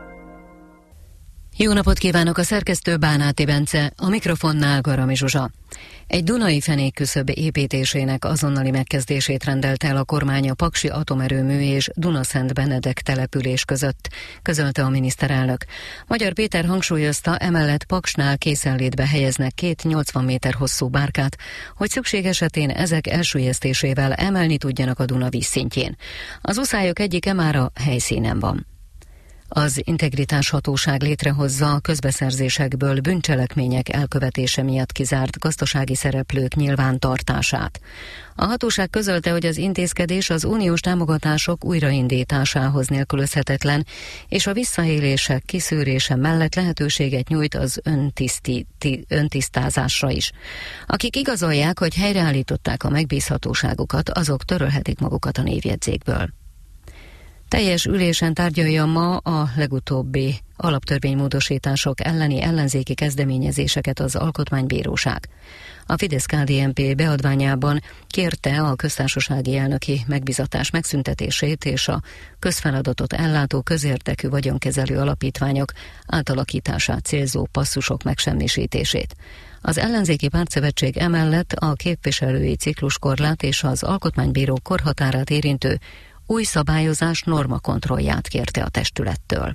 Jó napot kívánok, a szerkesztő Bánáti Bence, a mikrofonnál Garami Zsuzsa. Egy dunai fenékküszöb építésének azonnali megkezdését rendelte el a kormány a Paksi atomerőmű és Dunaszent Benedek település között, közölte a miniszterelnök. Magyar Péter hangsúlyozta, emellett Paksnál készenlétbe helyeznek két nyolcvan méter hosszú bárkát, hogy szükség esetén ezek elsüllyesztésével emelni tudjanak a Duna vízszintjén. Az uszályok egyike már a helyszínen van. Az integritáshatóság létrehozza a közbeszerzésekből bűncselekmények elkövetése miatt kizárt gazdasági szereplők nyilvántartását. A hatóság közölte, hogy az intézkedés az uniós támogatások újraindításához nélkülözhetetlen, és a visszaélések kiszűrése mellett lehetőséget nyújt az öntiszti, öntisztázásra is. Akik igazolják, hogy helyreállították a megbízhatóságukat, azok törölhetik magukat a névjegyzékből. Teljes ülésen tárgyalja ma a legutóbbi alaptörvénymódosítások elleni ellenzéki kezdeményezéseket az Alkotmánybíróság. A Fidesz-ká dé en pé beadványában kérte a köztársasági elnöki megbízatás megszüntetését és a közfeladatot ellátó közérdekű vagyonkezelő alapítványok átalakítását célzó passzusok megsemmisítését. Az ellenzéki pártszövetség emellett a képviselői cikluskorlát és az alkotmánybíró korhatárát érintő új szabályozás normakontrollját kérte a testülettől.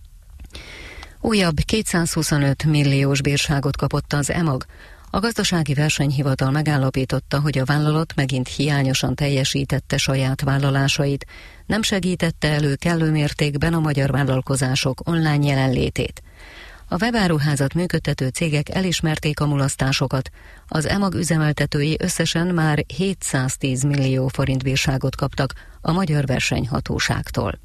Újabb kétszázhuszonöt milliós bírságot kapott az e mag. A gazdasági versenyhivatal megállapította, hogy a vállalat megint hiányosan teljesítette saját vállalásait, nem segítette elő kellő mértékben a magyar vállalkozások online jelenlétét. A webáruházat működtető cégek elismerték a mulasztásokat, az e mag üzemeltetői összesen már hétszáztíz millió forint bírságot kaptak a magyar versenyhatóságtól.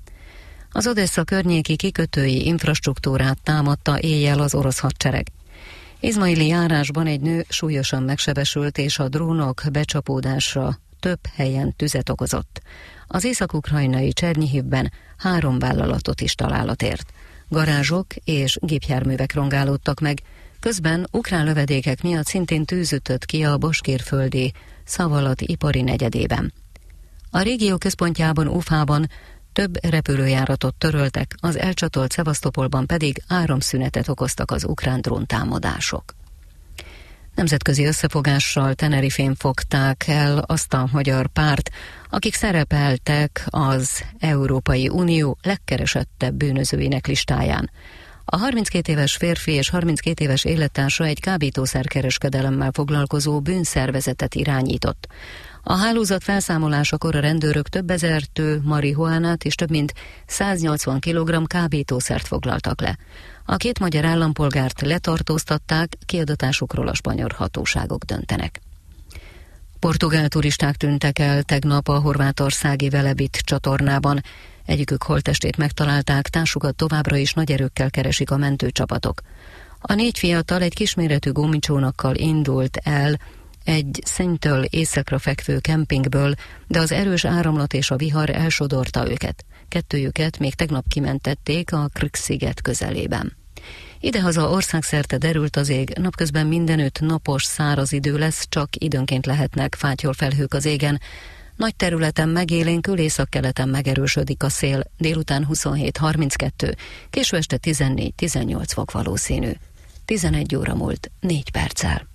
Az Odessza környéki kikötői infrastruktúrát támadta éjjel az orosz hadsereg. Izmaili járásban egy nő súlyosan megsebesült, és a drónok becsapódásra több helyen tüzet okozott. Az észak-ukrajnai Csernyihivben három vállalatot is találat ért. Garázsok és gépjárművek rongálódtak meg, közben ukrán lövedékek miatt szintén tűz ütött ki a Boskérföldi Szavalat ipari negyedében. A régió központjában, Ufában több repülőjáratot töröltek, az elcsatolt Szevasztopolban pedig áramszünetet okoztak az ukrán dróntámadások. Nemzetközi összefogással Tenerifén fogták el azt a magyar párt, akik szerepeltek az Európai Unió legkeresettebb bűnözőinek listáján. A harminckét éves férfi és harminckét éves élettársa egy kábítószerkereskedelemmel foglalkozó bűnszervezetet irányított. A hálózat felszámolásakor a rendőrök több ezer tő marihuánát és több mint száznyolcvan kilogramm kábítószert foglaltak le. A két magyar állampolgárt letartóztatták, kiadatásukról a spanyol hatóságok döntenek. Portugál turisták tűntek el tegnap a horvátországi Velebit csatornában. Egyikük holttestét megtalálták, társukat továbbra is nagy erőkkel keresik a mentőcsapatok. A négy fiatal egy kisméretű gumicsónakkal indult el egy Szennytől északra fekvő kempingből, de az erős áramlat és a vihar elsodorta őket. Kettőjüket még tegnap kimentették a Krk-sziget közelében. Idehaza országszerte derült az ég, napközben mindenütt napos, száraz idő lesz, csak időnként lehetnek fátyolfelhők az égen. Nagy területen megélénkül, északkeleten megerősödik a szél, délután huszonhét harminckettő, késő este tizennégy tizennyolc fok valószínű. tizenegy óra múlt négy perccel.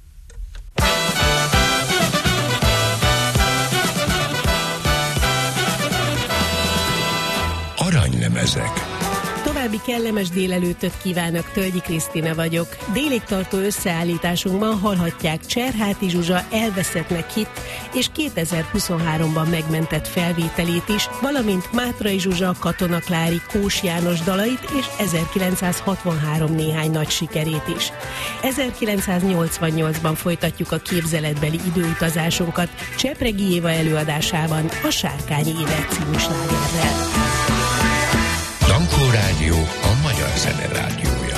Aranylemezek. További kellemes délelőttöt kívánok, Tölgyi Krisztina vagyok. Délig tartó összeállításunkban hallhatják Cserháti Zsuzsa Elveszettnek hitt és kétezer-huszonháromban megmentett felvételét is, valamint Mátrai Zsuzsa, Katona Klári, Kós János dalait és ezerkilencszázhatvanhárom néhány nagy sikerét is. ezerkilencszáznyolcvannyolcban folytatjuk a képzeletbeli időutazásunkat Csepregi Éva előadásában a Sárkányi élet című slágerrel. Dankó Rádió, a magyar zene rádiója.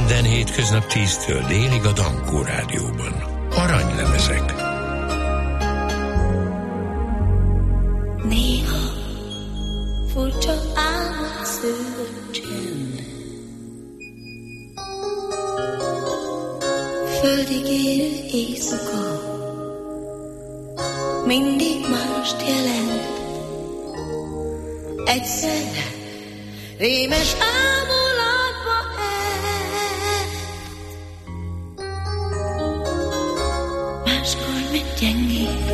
Minden hétköznap tíztől délig a Dankó Rádióban. Aranylemezek. Néha furcsa álmat szőr csend, földig érő éjszaka mindig mást jelent. Egyszer rémes ámulatba el, máskor meg gyengél,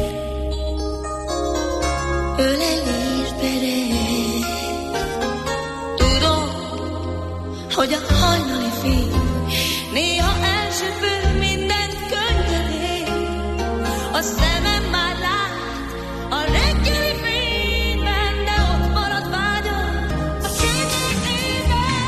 ölelésbe rej. Tudom, hogy a hajnali fény néha elsöpör mindent könnyedén. A szemem már lát a reggeli fényben, de ott marad vágyam a sötét éjben.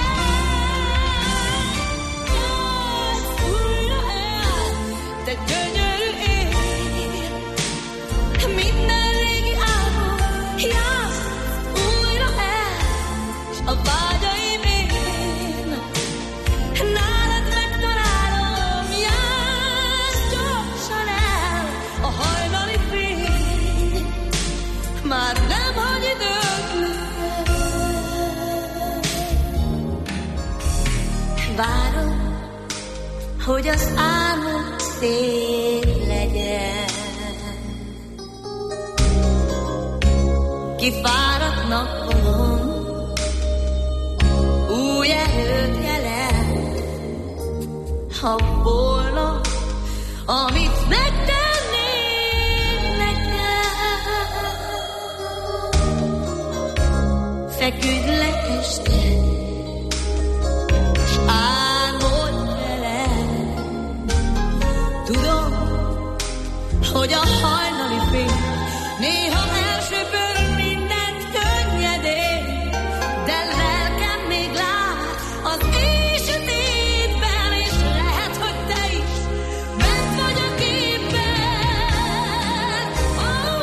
Jössz újra el, te gyönyörű éj, minden régi álmom jössz újra el, s a vágyaim én nálad megtalálom. Jössz gyorsan el, a hajnali fény már nem hagy időt. Várom, hogy az álmom szép legyen. Kifáradt napon új erőt jelent. Ha volna, amit megtennék nekem, feküdj le este, s álmodj velem. Tudom, hogy a hajnali fény néha elsöpör mindent könnyedén, de lelkem még lát az éj sötétben, és lehet, hogy te is bent vagy a képben. Oh,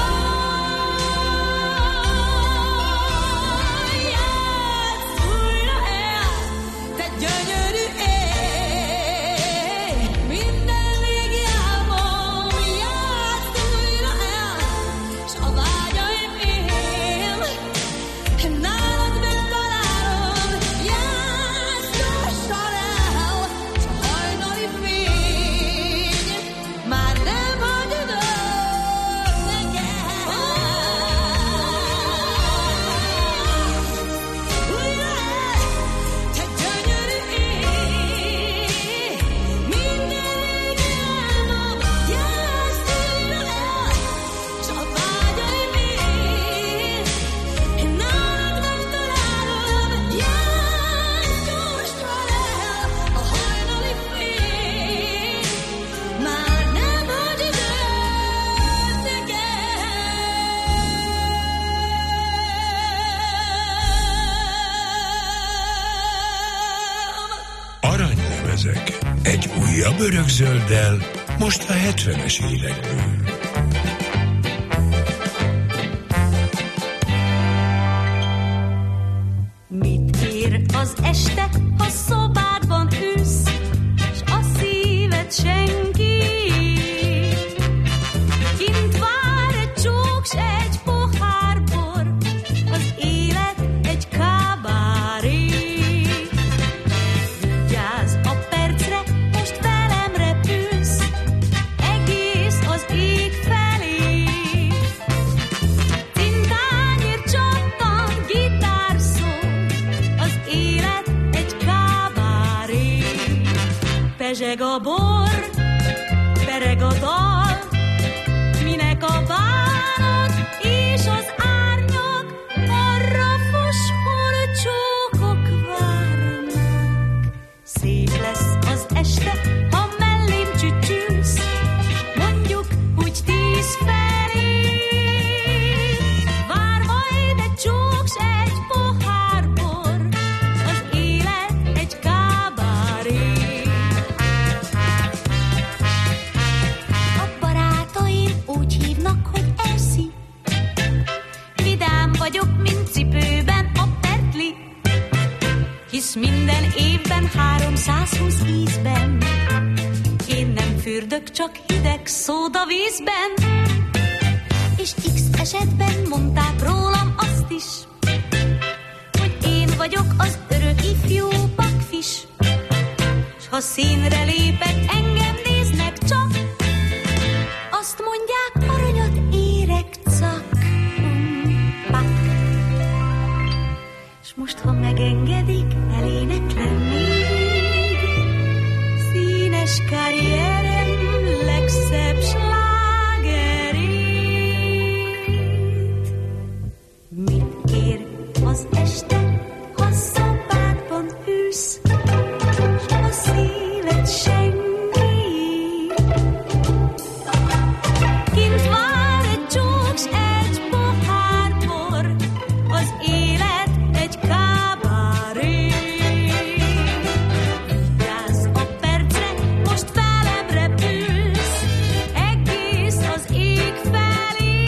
jössz újra el, te gyönyörű éj, minden régi álmom jössz újra el, s a vágyaim én nálad megtalálom. Jössz gyorsan el, s a hajnali fény már nem hagy időt nekem. Újra el, te gyönyörű éj, minden régi álmom jössz újra el, s a vágyaim én nálad megtalálom. Jössz gyorsan el, a hajnali fény már nem hagy időt nekem. Aranylemezek. Egy újabb örökzölddel, most a hetvenes évekből. Mit ér az este, ha szobádban ülsz, s a szíved senki? Kint vár egy csók, s egy pohár bor, az élet egy kábáré. Vigyázz a percre, most velem repülsz, egész az ég felé. Tintányért csattan gitárszól, az élet egy kábáré. Pezseg a bor, pereg a dal, minek a bánat és az árnyak, arra fuss, hol csókok várnak. Szép lesz az este, ha mellém csücsülsz, mondjuk úgy tíz felé. Vár majd egy csók, s egy pohár bor, az élet egy kábáré. A barátaim úgy hívnak, hogy Elsie. Vidám vagyok, mint cipőben a Bertli, hisz minden évben háromszor százhúsz ízben. Én nem fürdök, csak hideg szóda vízben. És X esetben mondták rólam azt is, hogy én vagyok az örök ifjú pakfis. S ha színre lépek, engem néznek csak, azt mondják, aranyat érek cak. Pak. S most, ha megengedik, eléneklem még színes karrierem legszebb slágerét. Mit ér az este, ha szobádban ülsz, s a szíved senki? Kint vár egy csók s egy pohár bor, az élet egy kábáré. Vigyázz a percre, most velem repülsz, egész az ég felé.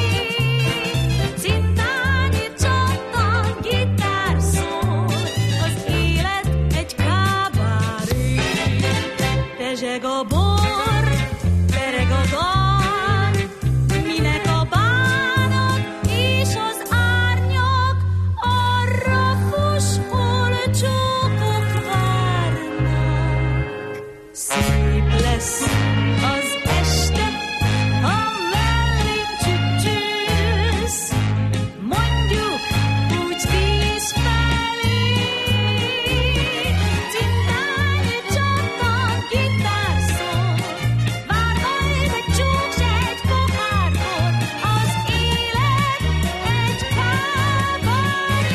Cintányi csattan, gitár szól, az élet egy kábáré. Pezseg a bor, pereg a dal, minek a bánat és az árnyak, arra fuss, hol csókok várnak. Szép lesz az este, ha mellém csücsülsz, mondjuk úgy tíz felé. Cintányi csattan, gitár szól, vár majd egy csók s egy pohár bor, az élet egy kábáré.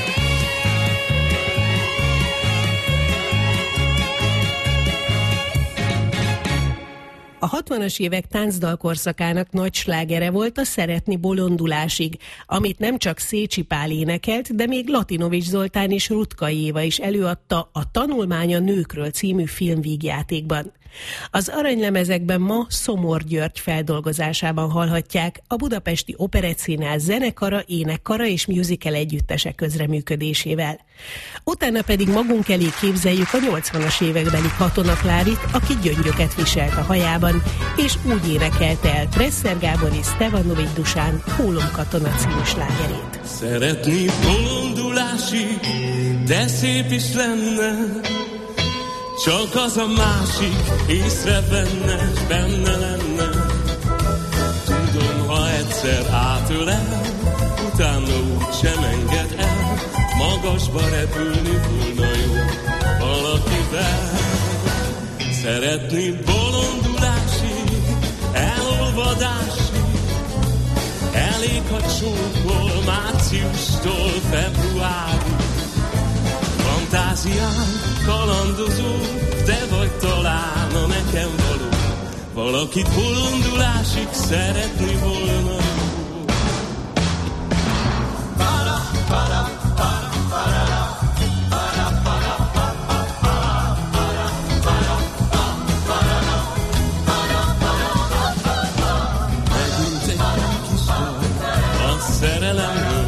A hatvanas évek táncdalkorszakának nagy slágere volt a Szeretni bolondulásig, amit nem csak Szécsi Pál énekelt, de még Latinovics Zoltán és Rutkai Éva is előadta a Tanulmány a nőkről című filmvígjátékban. Az aranylemezekben ma Szomor György feldolgozásában hallhatják a Budapesti Operettszínház zenekara, énekkara és musical együttese közreműködésével. Utána pedig magunk elé képzeljük a nyolcvanas évekbeli Katona Klárit, aki gyöngyöket viselt a hajában, és úgy énekelte el Presser Gábor és Stevanovics Dusán Hólom katona című slágerét. Szeretni bolondulásig, de szép is lenne, csak az a másik észrevenne, s benne lenne. Tudom, ha egyszer átölel, utána úgy sem enged el, magasba repülni volna jó valakivel. Szeretni bolondulásig, elolvadásig, elég, ha csókol márciustól februárig. Fantázián kalandozó, te vagy talán a nekem való, valakit bolondulásig szeretni volna jó. Megint egy kis a szerelemről,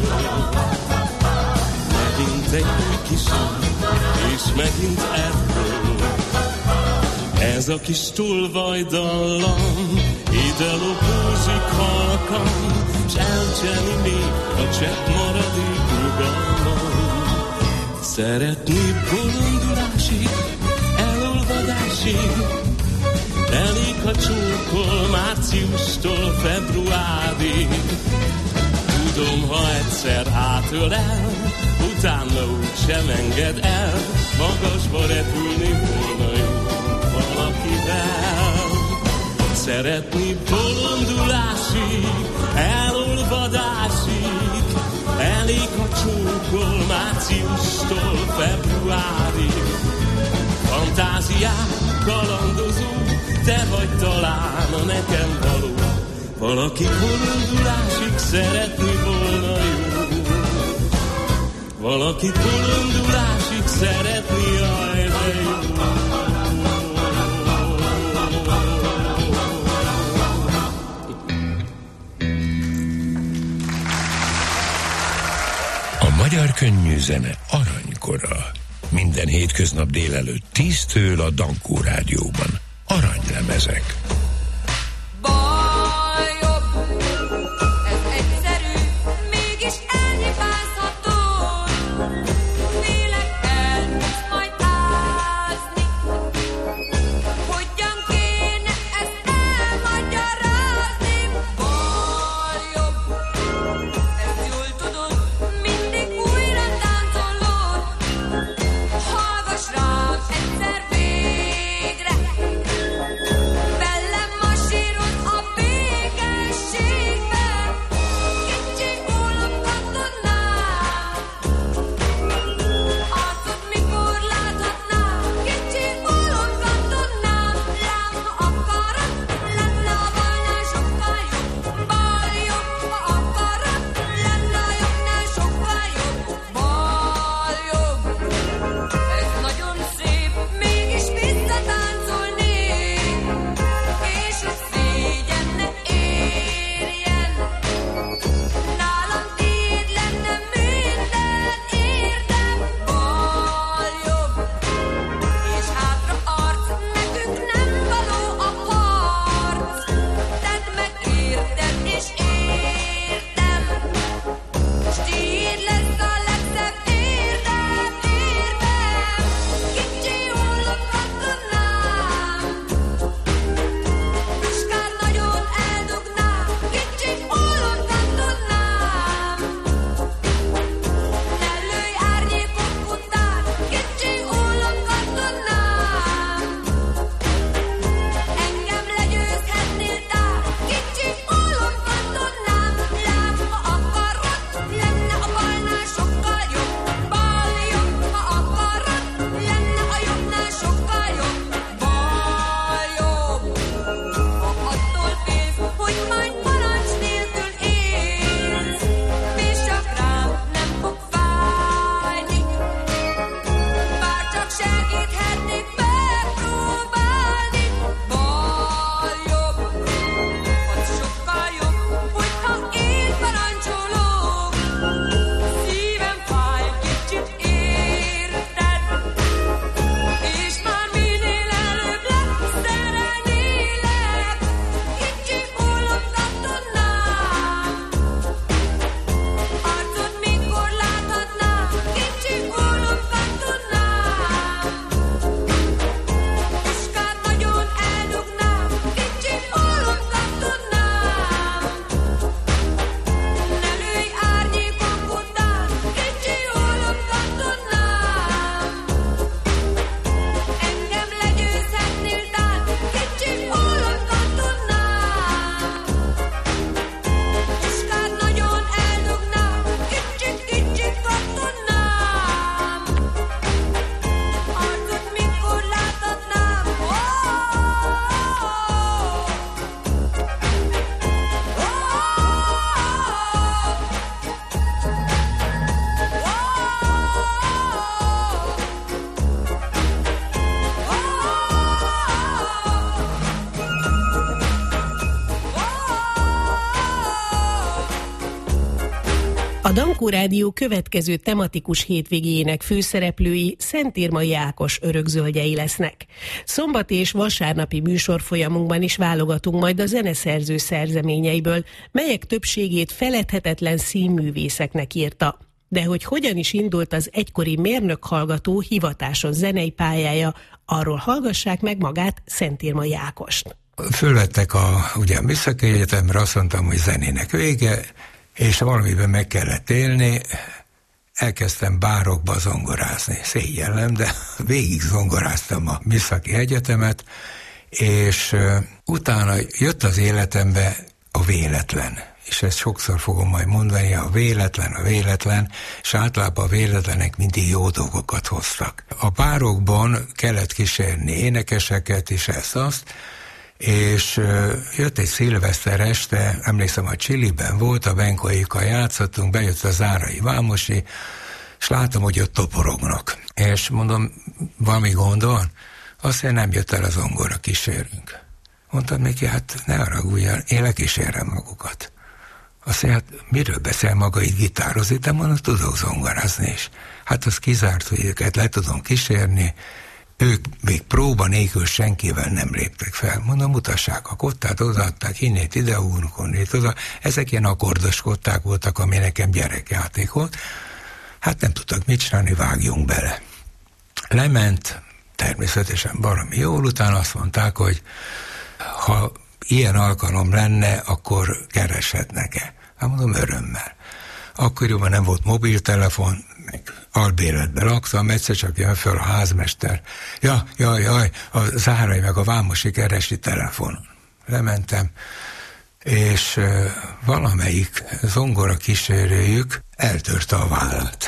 megint egy kis és megint erről. Ez a kis tolvajdallam ide lopózik halkan, s elcseli még a csepp maradék nyugalmam. Szeretni bolondulásig, elolvadásig, elég, ha csókol márciustól februárig. Tudom, ha egyszer átölel, utána úgy sem enged el, magasba repülni volna jó valakivel. Szeretni bolondulásig, elolvadásig, elég, ha csókol márciustól februárig. Fantáziák kalandozó, te vagy talán a nekem való, valaki bolondulásig szeretni volna jó. Valaki bolondulásig szeretni, jaj, de jó. A magyar könnyű zene aranykora. Minden hétköznap délelőtt tíztől a Dankó Rádióban. Aranylemezek. Bajjobb, ez egyszerű, mégis elhibázható. Félek el, majd ázni. Hogyan kéne ezt elmagyarázni? Bajjobb, ezt jól tudod, mindig újra táncolod. Hallgass rám egyszer végre. Velem masírod a végességbe. Kicsi ólom katonám. Arcod mikor láthatnám. Kicsi ólom katonám. Lám, ha akarod, lenne a bajnál sokkal jobb. Baj jobb, ha akarod, lenne a jobbnál sokkal jobb. Baj jobb, ez nagyon szép, mégis visszatáncolnék. És a szégyen ne érjen. Nálam tiéd lenne minden érdem. Baj jobb, és hátra arc, nekünk nem való a harc. Tedd meg érted és értem. S tiéd lesz a legszebb érdem, érdem. Kicsi ólom katonám. Puskár nagyon eldugná. Kicsi ólom katonám. Ne lőj árnyékok után. Kicsi ólom katonám. Engem legyőzhetnél tán. Kicsi ólom katonám. Lám, ha akarod, lenne a bajnál sokkal jobb. Baj jobb, ha akarod, lenne a jobbnál sokkal jobb. Baj jobb, ha attól félsz, hogy majd parancs nélkül élsz. Bízz csak rám, nem fog fájni. Bár csak segíthetnék megpróbálni. Baj jobb, az sokkal jobb, hogyha én parancsolok. Szívem fáj, kicsit érted, és már minél előbb leszerelnélek. Kicsi ólom katonám. Arcod mikor láthatnám. Kicsi ólom katonám. Puskát nagyon eldugnám. Kicsi ólom katonám. Ne lőj árnyékok után. Kicsi ólom katonám. Engem legyőzhetnél tán. Kicsi ólom katonám. Puskát nagyon eldugnám. Kicsi, kicsi katonám. Arcod mikor láthatnám. A Dankó Rádió következő tematikus hétvégéjének főszereplői Szentírmai Ákos örökzöldjei lesznek. Szombati és vasárnapi műsorfolyamunkban is válogatunk majd a zeneszerző szerzeményeiből, melyek többségét feledhetetlen színművészeknek írta. De hogy hogyan is indult az egykori mérnök-hallgató hivatásos zenei pályája, arról hallgassák meg magát Szentírmai Ákost. Fölvettek a, ugye a Műszaki Egyetemre, azt mondtam, hogy zenének vége, és valamiben meg kellett élni, elkezdtem bárokba zongorázni. Szégyellem, de végig zongoráztam a Műszaki Egyetemet, és uh, utána jött az életembe a véletlen. És ezt sokszor fogom majd mondani, a véletlen, a véletlen, és általában a véletlenek mindig jó dolgokat hoztak. A bárokban kellett kísérni énekeseket, és ezt-azt, és jött egy szilveszter este, emlékszem, a Csiliben volt, a Benkoikkal játszottunk, bejött a Zárai Vámosi, és látom, hogy ott toporognak. És mondom, valami gond van? Azt mondja, nem jött el a zongora, kísérünk. Mondtam neki, hát ne haragudjál, én lekísérem magukat. Azt mondja, hát miről beszél maga, itt gitározni? De mondom, tudok zongorázni is. Hát az kizárt, hogy őket le tudom kísérni, ők még próba nélkül senkivel nem léptek fel. Mondom, mutassák a kottát, odaadták, innét ide, onnét oda. Ezek ilyen akkordos kották voltak, ami nekem gyerekjáték volt. Hát nem tudtak mit csinálni, vágjunk bele. Lement, természetesen valami jól, utána azt mondták, hogy ha ilyen alkalom lenne, akkor kereshetnek-e? Hát mondom, örömmel. Akkoriban nem volt mobiltelefon, meg albéletbe laktam, egyszer csak jön fel a házmester. Ja, jaj, jaj, a Zárai meg a Vámosi keresi telefon. Lementem, és uh, valamelyik zongora kísérőjük eltörte a vállat.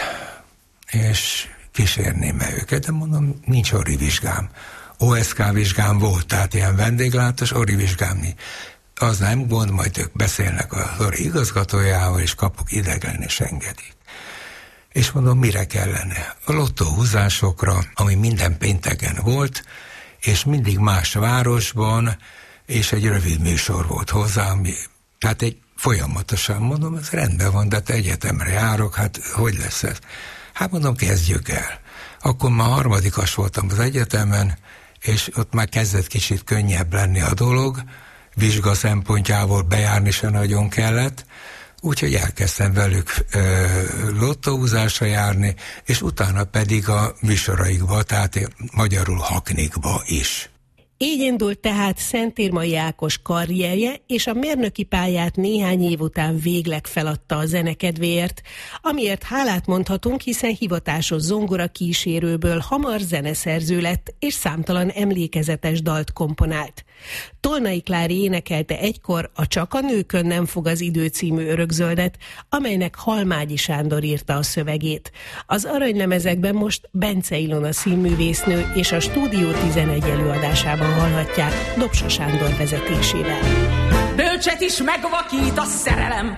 És kísérném-e őket, de mondom, nincs orri vizsgám. o es ká vizsgám volt, tehát ilyen vendéglátás, orri vizsgám. Az nem gond, majd ők beszélnek az orri igazgatójával, és kapok ideglenes engedélyt. És mondom, mire kellene? A lottóhúzásokra, ami minden pénteken volt, és mindig más városban, és egy rövid műsor volt hozzá, ami, tehát egy folyamatosan mondom, ez rendben van, de te egyetemre járok, hát hogy lesz ez? Hát mondom, kezdjük el. Akkor már harmadikas voltam az egyetemen, és ott már kezdett kicsit könnyebb lenni a dolog, vizsga szempontjából bejárni se nagyon kellett, úgyhogy elkezdtem velük ö, lottóhúzásra járni, és utána pedig a műsoraikba, tehát magyarul haknikba is. Így indult tehát Szentírmai Ákos karrierje, és a mérnöki pályát néhány év után végleg feladta a zene kedvéért, amiért hálát mondhatunk, hiszen hivatásos zongora kísérőből hamar zeneszerző lett, és számtalan emlékezetes dalt komponált. Tolnai Klári énekelte egykor a Csak a nőkön nem fog az idő című örökzöldet, amelynek Halmágyi Sándor írta a szövegét. Az aranylemezekben most Bence Ilona színművésznő és a Stúdió tizenegy előadásában hallhatják Dobsa Sándor vezetésével. Bölcset is megvakít a szerelem,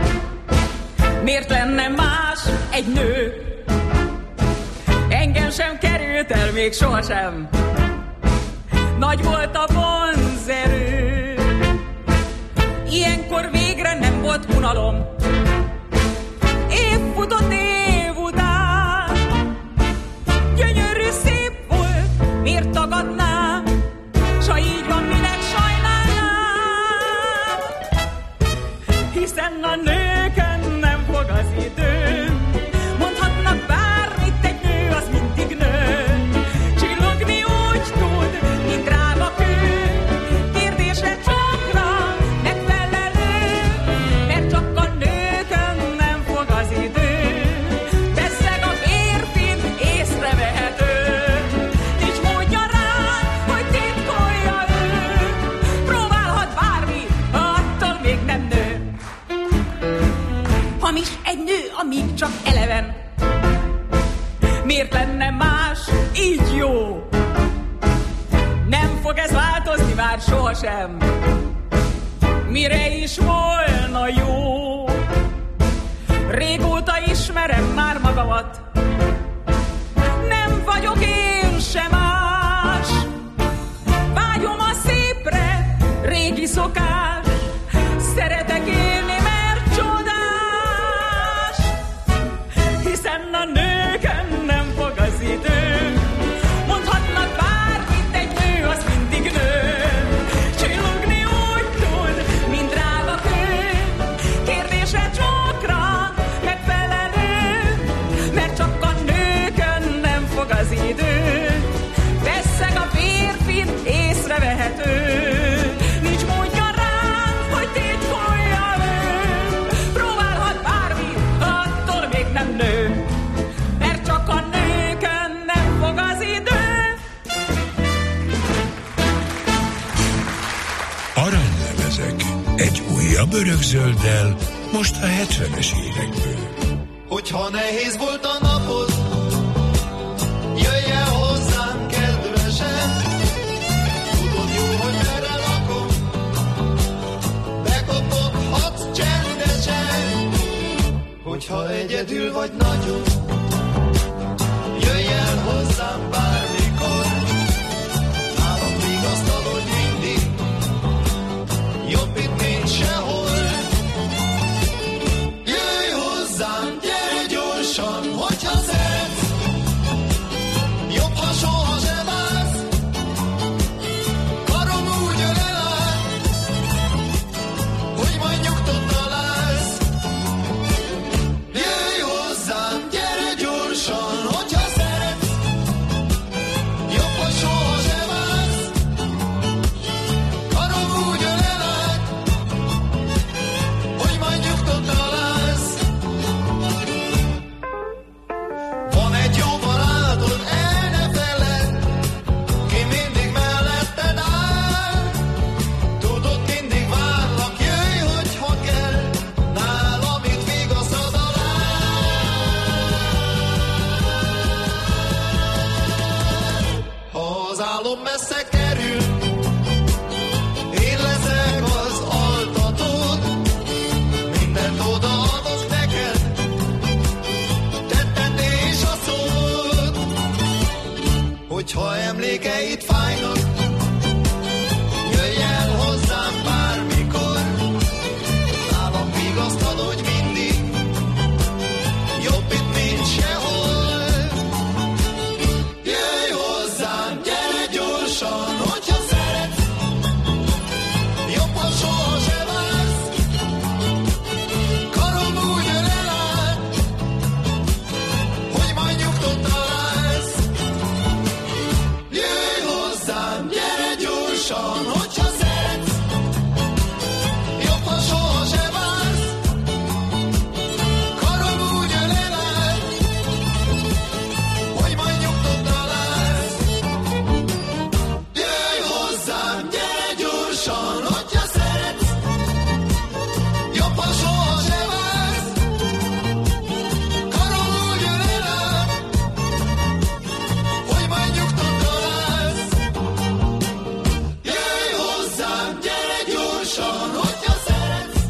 miért lenne más egy nő? Engem sem került el még sohasem, nagy volt a vonzerő. Ilyenkor végre nem volt unalom, év futott év után. Gyönyörű szép volt, miért tagadnám, s ha így van, minek sajnálnám? Hiszen a nőkön nem fog az idő, mondhatnak bármit, egy nő az mindig nő. Csillogni úgy tud, mint drága kő, kérdésre csakra megfelelő, mert csak a nőkön nem fog az idő. Bezzeg a férfin észrevehető, nincs módja rá, hogy titkolja ő. Próbálhat bármi, attól még nem nő. Hamis egy nő, amíg csak eleven, miért lenne más így jó? Nem fog ez változni már sohasem, mire is volna jó. Régóta ismerem már magamat, nem vagyok én sem más. Vágyom a szépre, régi szokás, szeretek élni, mert csodás. Hiszen a nőkön nem fog az idő, mondhatnak bármit, egy nő az mindig nő. Csillogni úgy tud, mint drága kő, kérdésre csokra megfelelő, mert csak a nőkön nem fog az idő. Vesszeg a férfin észrevehető, nincs módja rá, hogy titkolja ő. Próbálhat bármi, attól még nem nő, mert csak a nőkön nem fog az idő. Aranylemezek. Egy újabb örökzölddel, most a hetvenes évekből. Hogyha nehéz volt a napod, jöjj el hozzám kedvesen. Tudod jó, hogy merre lakom, bekopoghatsz csendesen. Hogyha egyedül vagy nagyon, jöjj el hozzám bármikor. Nálam vigasztalod mindig, jobb itt nincs sehol. Hogyha emlékeit fájnak, jöjj el hozzám bármikor. Nálam vigasztad, hogy mindig jobb itt, mint sehol. Jöjj hozzám, gyere gyorsan, hogyha szeretsz, jobb, ha soha se vársz. Karom úgy ölel át, hogy majd nyugtot találsz. Jöjj hozzám, gyere gyorsan, hogyha szeretsz, jobb, ha soha se vársz. Karom úgy ölel át, hogy majd nyugtot találsz. Jöjj hozzám, gyere gyorsan, hogyha szeretsz, jobb, ha soha se vársz. Karom úgy ölel át, hogy majd nyugtot találsz. Jöjj hozzám, gyere gyorsan, hogyha szeretsz.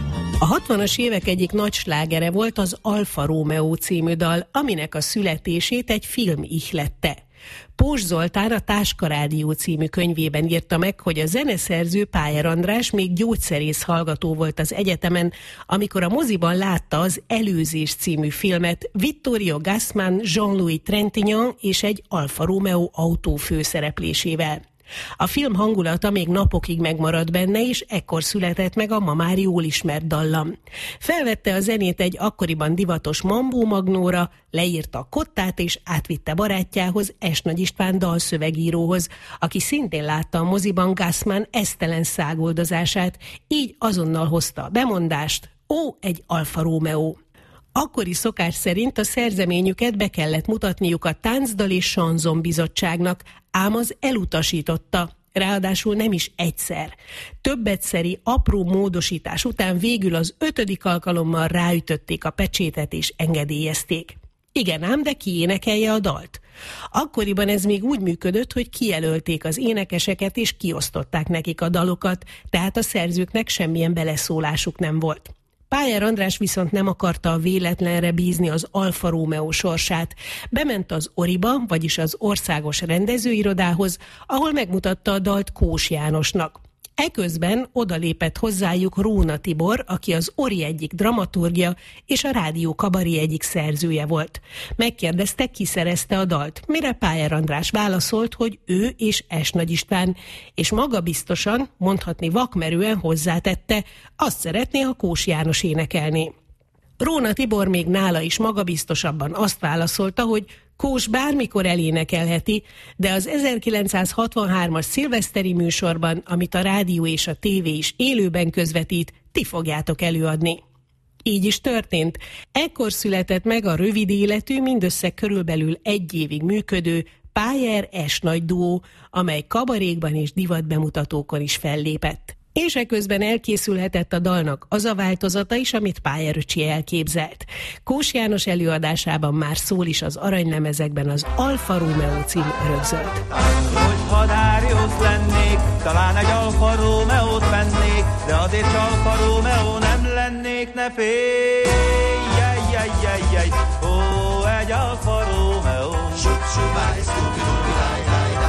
A hatvanas évek egyik nagy slágere volt az Alfa Romeo című dal, aminek a születését egy film ihlette. Pós Zoltán a Táska Rádió című könyvében írta meg, hogy a zeneszerző Pájer András még gyógyszerész hallgató volt az egyetemen, amikor a moziban látta az Előzés című filmet Vittorio Gassman, Jean-Louis Trintignant és egy Alfa Romeo autó főszereplésével. A film hangulata még napokig megmaradt benne, és ekkor született meg a ma már jól ismert dallam. Felvette a zenét egy akkoriban divatos Mambó Magnóra, leírta a kottát és átvitte barátjához, S. Nagy István dalszövegíróhoz, aki szintén látta a moziban Gassman esztelen szágoldozását, így azonnal hozta a bemondást: ó, egy Alfa Romeo. Akkori szokás szerint a szerzeményüket be kellett mutatniuk a Táncdal és Sanzon Bizottságnak, ám az elutasította, ráadásul nem is egyszer. Több egyszeri apró módosítás után végül az ötödik alkalommal ráütötték a pecsétet és engedélyezték. Igen ám, de ki énekelje a dalt? Akkoriban ez még úgy működött, hogy kijelölték az énekeseket és kiosztották nekik a dalokat, tehát a szerzőknek semmilyen beleszólásuk nem volt. Pájer András viszont nem akarta a véletlenre bízni az Alfa Romeo sorsát. Bement az Oriba, vagyis az Országos Rendezőirodához, ahol megmutatta a dalt Kós Jánosnak. Eközben odalépett hozzájuk Róna Tibor, aki az Ori egyik dramaturgja és a Rádió Kabari egyik szerzője volt. Megkérdezte, ki szerezte a dalt, mire Pájer András válaszolt, hogy ő és S. Nagy István, és magabiztosan, mondhatni vakmerően hozzátette, azt szeretné, ha Kós János énekelné. Róna Tibor még nála is magabiztosabban azt válaszolta, hogy Kós bármikor elénekelheti, de az ezerkilencszázhatvanhármas szilveszteri műsorban, amit a rádió és a tévé is élőben közvetít, ti fogjátok előadni. Így is történt. Ekkor született meg a rövid életű, mindössze körülbelül egy évig működő Pájer S. Nagy duó, amely kabarékban és divatbemutatókon is fellépett. És eközben elkészülhetett a dalnak az a változata is, amit Pájer öcsi elképzelt. Kós János előadásában már szól is az aranylemezekben az Alfa Romeo cím örökzöld. Hogy hadáriós lennék, talán egy Alfa Romeót vennék, de azért Alfa Romeo nem lennék, ne félj, jaj, jaj, jaj, jaj. Ó, egy Alfa Romeo. Sup, subáj, sztubidubidáj,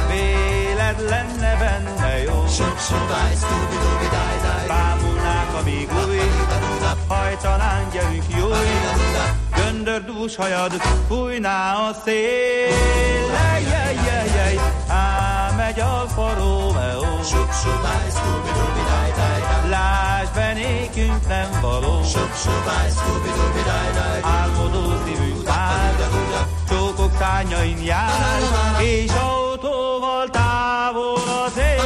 véled lenne benne jó. Sup, subáj, sztubidubidáj, bámulnák, amíg új, hajtanánk, gyerünk jói, göndördús hajad, fújná a szél. Jaj, jaj, jaj, jaj, ám egy Alfa Romeo. Sup, subáj, sztubidubidáj, lásd be, nékünk nem való. Sup, subáj, sztubidubidáj, álmodó szívünk vár, csókok szárnyain jár, és autóval távol az él.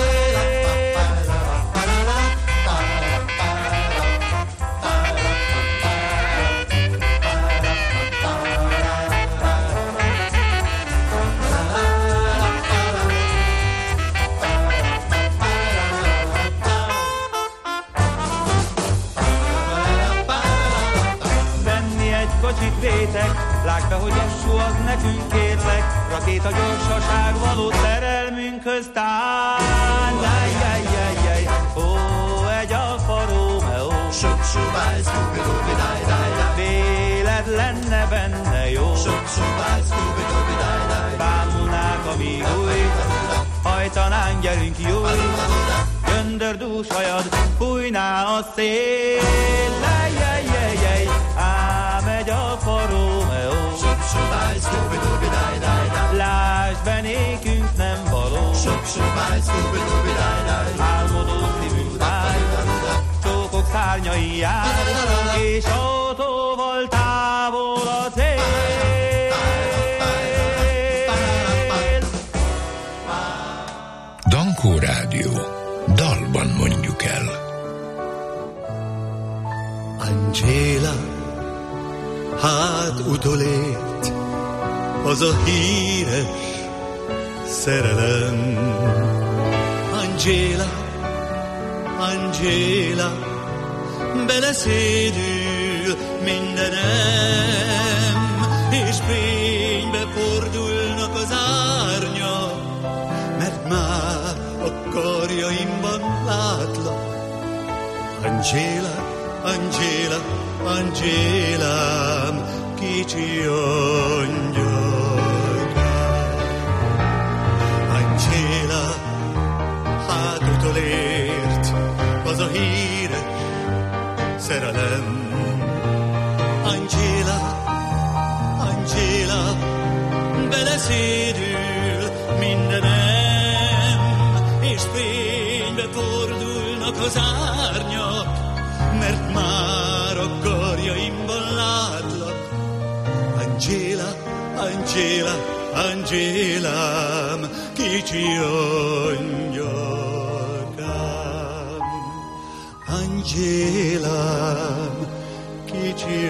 Kocsit vétek, lásd be, hogy lassú az nekünk kérlek, rakéta gyorsaság való szerelmünkhöz tán. Jaj, jaj, jaj, jaj, ó, egy Alfa Romeo. Sup, subáj, sztubidubidáj, véled lenne benne jó. Sup, subáj, sztubidubidáj, bámulnák, amíg hajtanánk, gyerünk jó, göndördús hajad, fújná a szél, lejjejjejjej, á, megy a Rómeó. Lásd be, nékünk nem való, álmodó szívünk száj, csókok szárnyai jár, és autóval távol a cél. Dankó Rádió. Dalban mondjuk el. Angéla, hát utolért az a híres szerelem. Angéla, Angéla, beleszédül mindenem, és fénybe fordulnak az árnyak, mert már a karjaimban látlak. Angéla, Angéla, Angélám, kicsi angyalkám. Angéla, hát utolért az a híres szerelem. Angéla, Angéla, beleszédül mindenem, és fénybe fordulnak az árnyak, mert már a karjaimban látlak. Angéla, Angéla, Angélám, kicsi angyalkám. Angélám, kicsi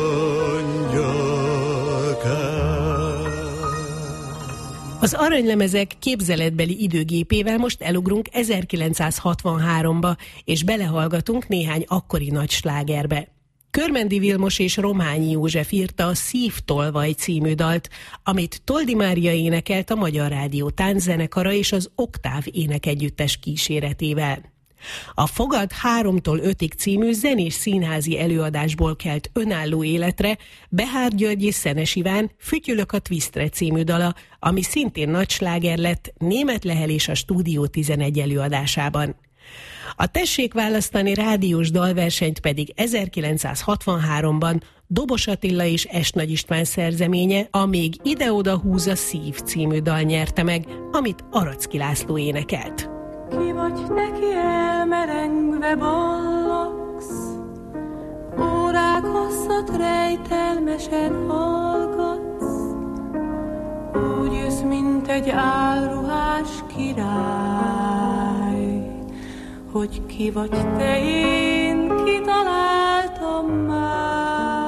angyalkám. Az aranylemezek képzeletbeli időgépével most elugrunk ezerkilencszázhatvanháromba, és belehallgatunk néhány akkori nagy slágerbe. Körmendi Vilmos és Rományi József írta a Szívtolvaj című dalt, amit Toldi Mária énekelt a Magyar Rádió tánczenekara és az Oktáv énekegyüttes kíséretével. A Fogad háromtól ötig című zenés színházi előadásból kelt önálló életre Behár György és Szenes Iván Fütyülök a Twisztre című dala, ami szintén nagy sláger lett Németh Lehel és a Stúdió tizenegy előadásában. A Tessék választani rádiós dalversenyt pedig ezerkilencszázhatvanháromban Dobos Attila és Es Nagy István szerzeménye, a Még ide-oda húz a szív című dal nyerte meg, amit Aracki László énekelt. Ki vagy neki elmerengve ballagsz, órák hosszat rejtelmesen hallgatsz, úgy jössz, mint egy álruhás király, hogy ki vagy te, én kitaláltam már.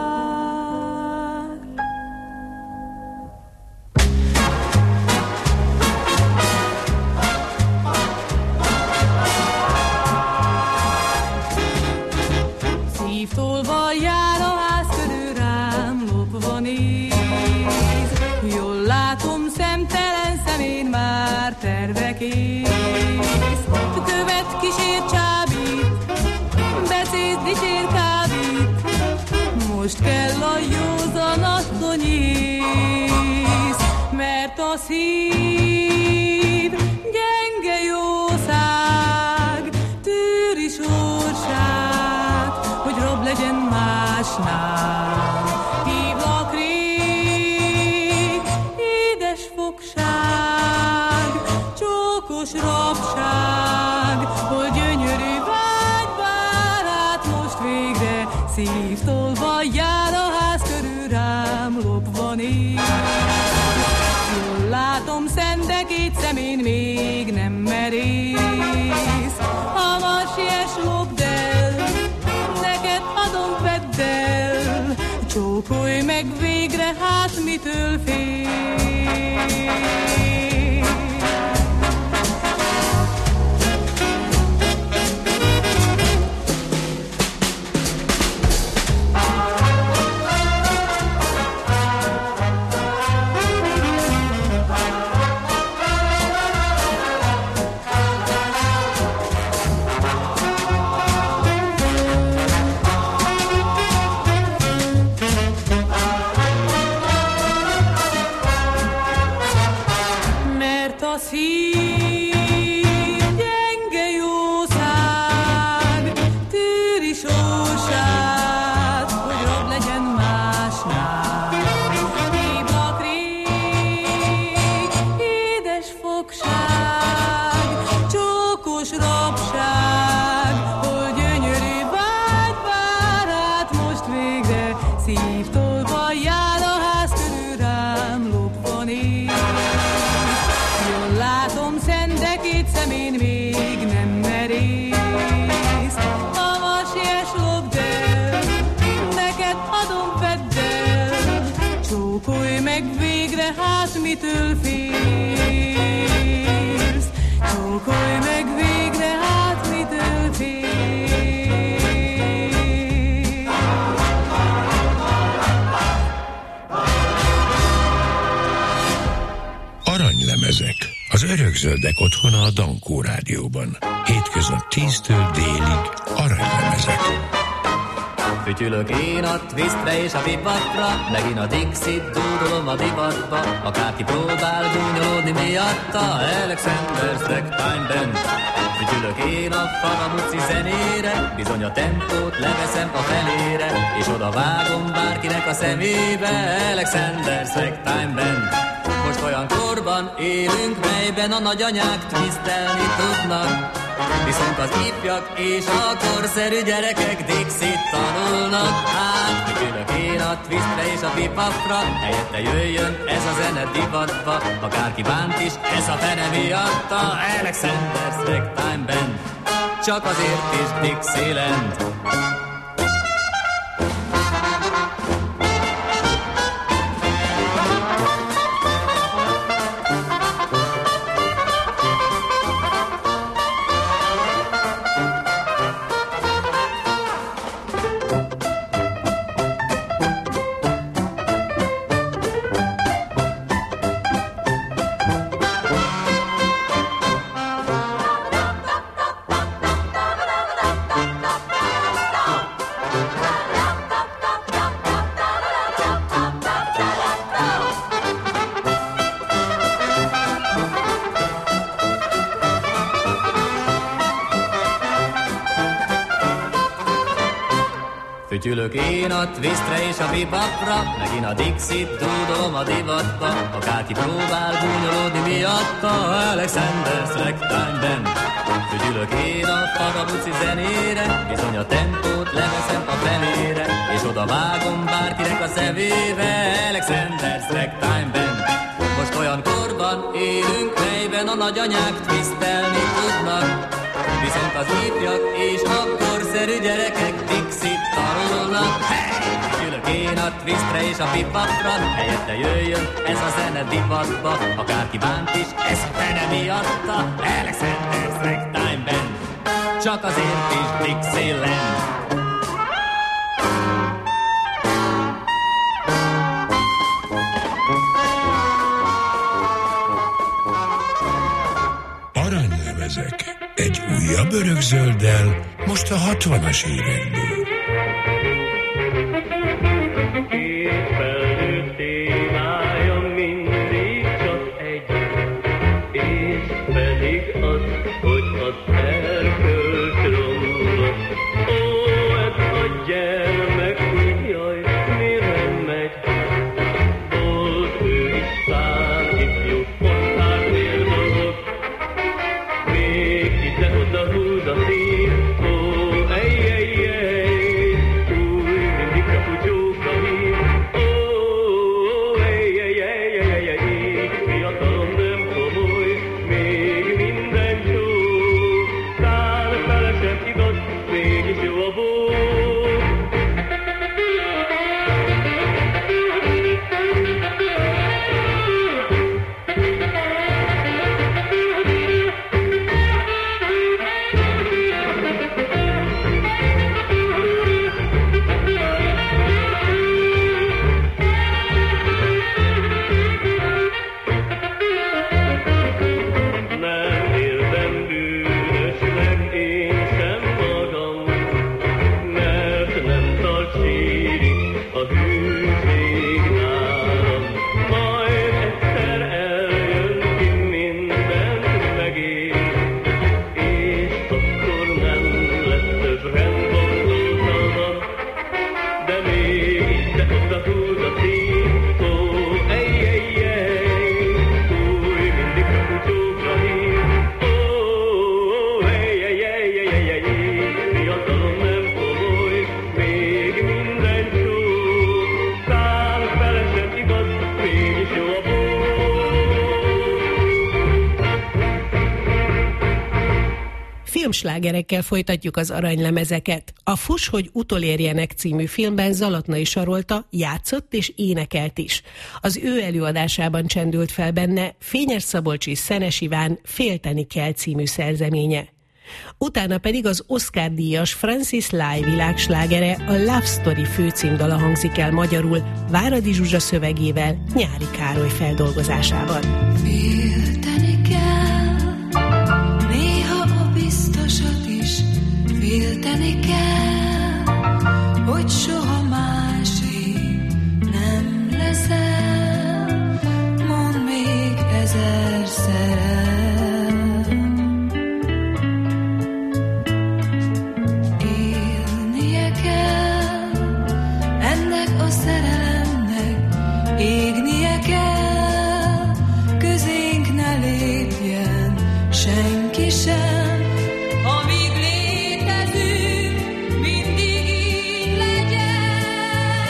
Szívtolva jár a ház körül, rám lopva néz. Jól látom, szemtelen szemén már terve kész. Követ, kísér, csábít, beszéd, dicsér, kábít. Most kell a józan asszony ész, mert a szív gyenge jószág tűri sorsát, hogy rob legyen másnál. Hívlak rég, édes fogság, csókos rabság, hogy gyönyörű vágy vár át most végre. Szívtolva jár a ház körül, rám lopva néz. Jól látom, szendekét szemén még nem merész. Hamar siess, lopd el, neked adom, vedd el. Csókolj meg végre, hát mitől fél. Mert a szív szem én még nem merész. Havas ilyes lopd el, neked adom, vedd el, csókolj meg végre, hát mitől félsz? Csókolj meg végre, hát mitől félsz? Aranylemezek. Az örökzöldek otthona a Dankó Rádióban. Hétköznap tíztől délig aranylemezek. Fütyülök én a twistre és a pipatra, megint a Dixit dúdolom a divatba. Akárki próbál gúnyolódni miatta, Alexander's Ragtime Band. Fütyülök én a faramuci zenére, bizony a tempót leveszem a felére, és oda vágom bárkinek a szemébe, Alexander's Ragtime Band. Most olyan korban élünk, melyben a nagyanyák twistelni tudnak, viszont az ifjak és a korszerű gyerekek Dixit tanulnak. Hát, fütyülök én a twistre és a pipapra, helyette jöjjön ez a zene divatba. Akárki bánt is, ez a fene miatta, Alexander's Ragtime Band. Csak azért is Dixieland. Fütyülök én a twistre és a bebopra, megint a Dixit dúdolom a divatba. Akárki próbál gúnyolódni miatta, Alexander's Ragtime Band. Fütyülök én a farabuci zenére, bizony a tempót leveszem a felére, és oda vágom bárkinek a szemébe, Alexander's Ragtime Band. Most olyan korban élünk, melyben a nagyanyák twistelni tudnak, viszont az ifjak és a korszerű gyerekek Dixit tanulnak. Hey! Fütyülök én a twistre és a pipapra, helyette jöjjön ez a zene divatba. Akárki bánt is, ez a fene miatta, Alexander's Ragtime Band. Csak azért is Dixieland. Aranylemezek. Egy újabb örökzölddel, most a hatvanas évekből. Két felnőtt témája mindig csak egy, és pedig az, hogy az erkölcs romlott. Ó, ez a gyermek, jaj, mire megy? Volt ő is szám, ifjú fontárnél dolog, még ide-oda húz a szív. Ó, ej, ej, ej, Filmslágerekkel folytatjuk az aranylemezeket. A Fuss, hogy utolérjenek című filmben Zalatnai Sarolta játszott és énekelt is. Az ő előadásában csendült fel benne Fényes Szabolcs és Szenes Iván Félteni kell című szerzeménye. Utána pedig az Oscar-díjas Francis Lai világslágere, a Love Story főcímdala hangzik el magyarul, Váradi Zsuzsa szövegével, Nyári Károly feldolgozásában. Félteni kell, néha a biztosat is, félteni kell, hogy soha másé nem leszel, mondd még ezerszer el. Élnie kell ennek a szerelemnek, égnie kell, közénk ne lépjen senki sem, amíg létezünk, mindig így legyen.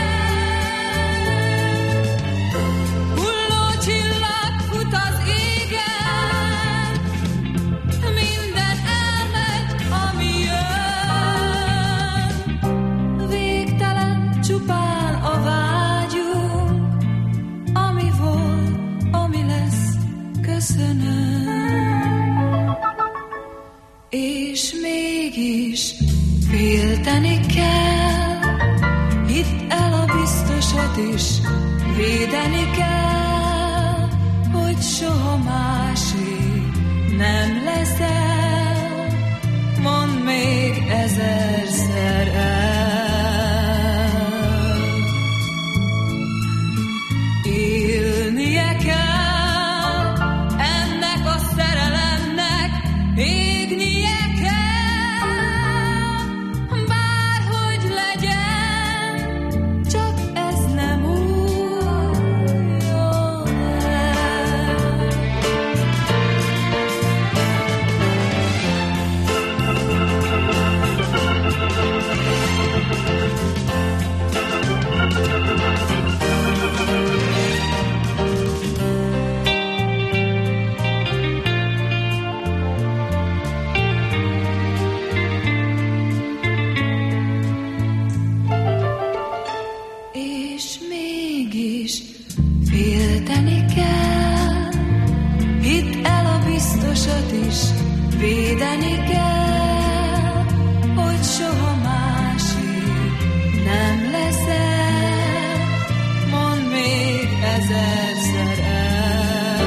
Hulló csillag fut az égen, minden elmegy, ami jön. Végtelen csupán a vágyunk, ami volt, ami lesz, köszönöm. És mégis félteni kell, hidd el a biztosat is, védeni kell, hogy soha másé nem leszel, mondd még ezerszer el. Élnie kell ennek a szerelemnek, égnie kell, bárhogy legyen, csak ez nem újjon el. És mégis félteni kell, hidd el a biztosat is, védeni kell, hogy soha másé nem leszel, mondd még ezerszer el.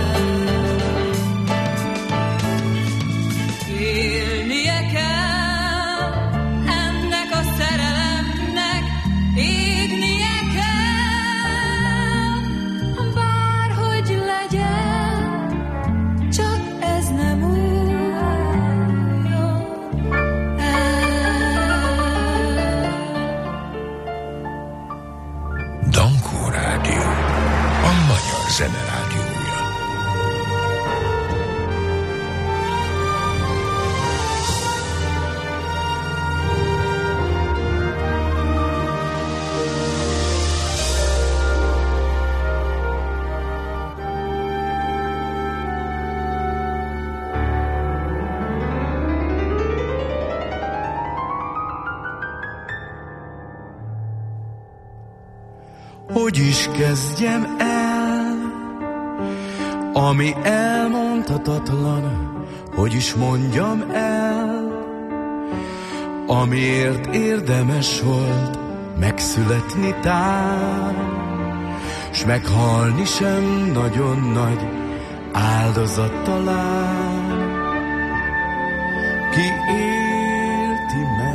Élnie kell ennek a szerelemnek, égnie kell, bárhogy legyen, csak ez nem újjon el. Dankó Rádió, a magyar zene rádiója. Hogy is kezdjem el, ami elmondhatatlan, hogy is mondjam el, amiért érdemes volt megszületni tán, s meghalni sem nagyon nagy áldozat talán. Ki élti meg?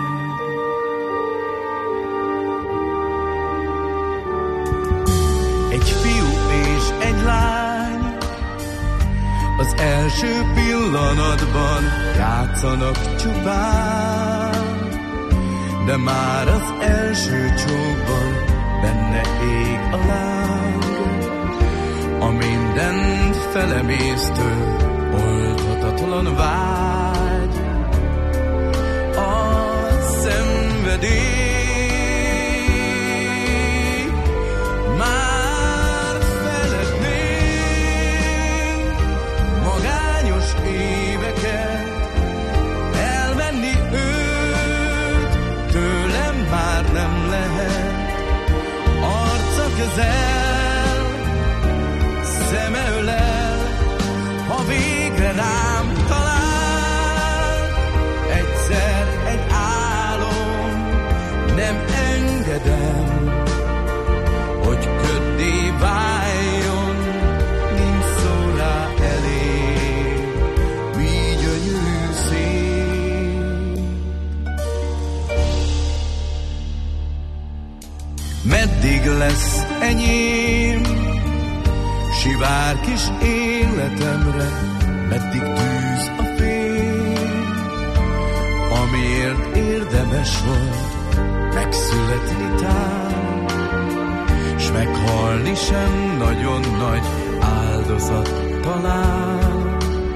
Egy fiú és egy lány az első pillanatban játszanak csupán, de már az első csókban benne ég a láng, a mindent felemésztő, oldhatatlan vágy, a szenvedély. Már feledném magányos éveket, Sivár kis életemre, meddig tűz a fény, amiért érdemes volt megszületni tán, s meghalni sem nagyon nagy áldozat talán.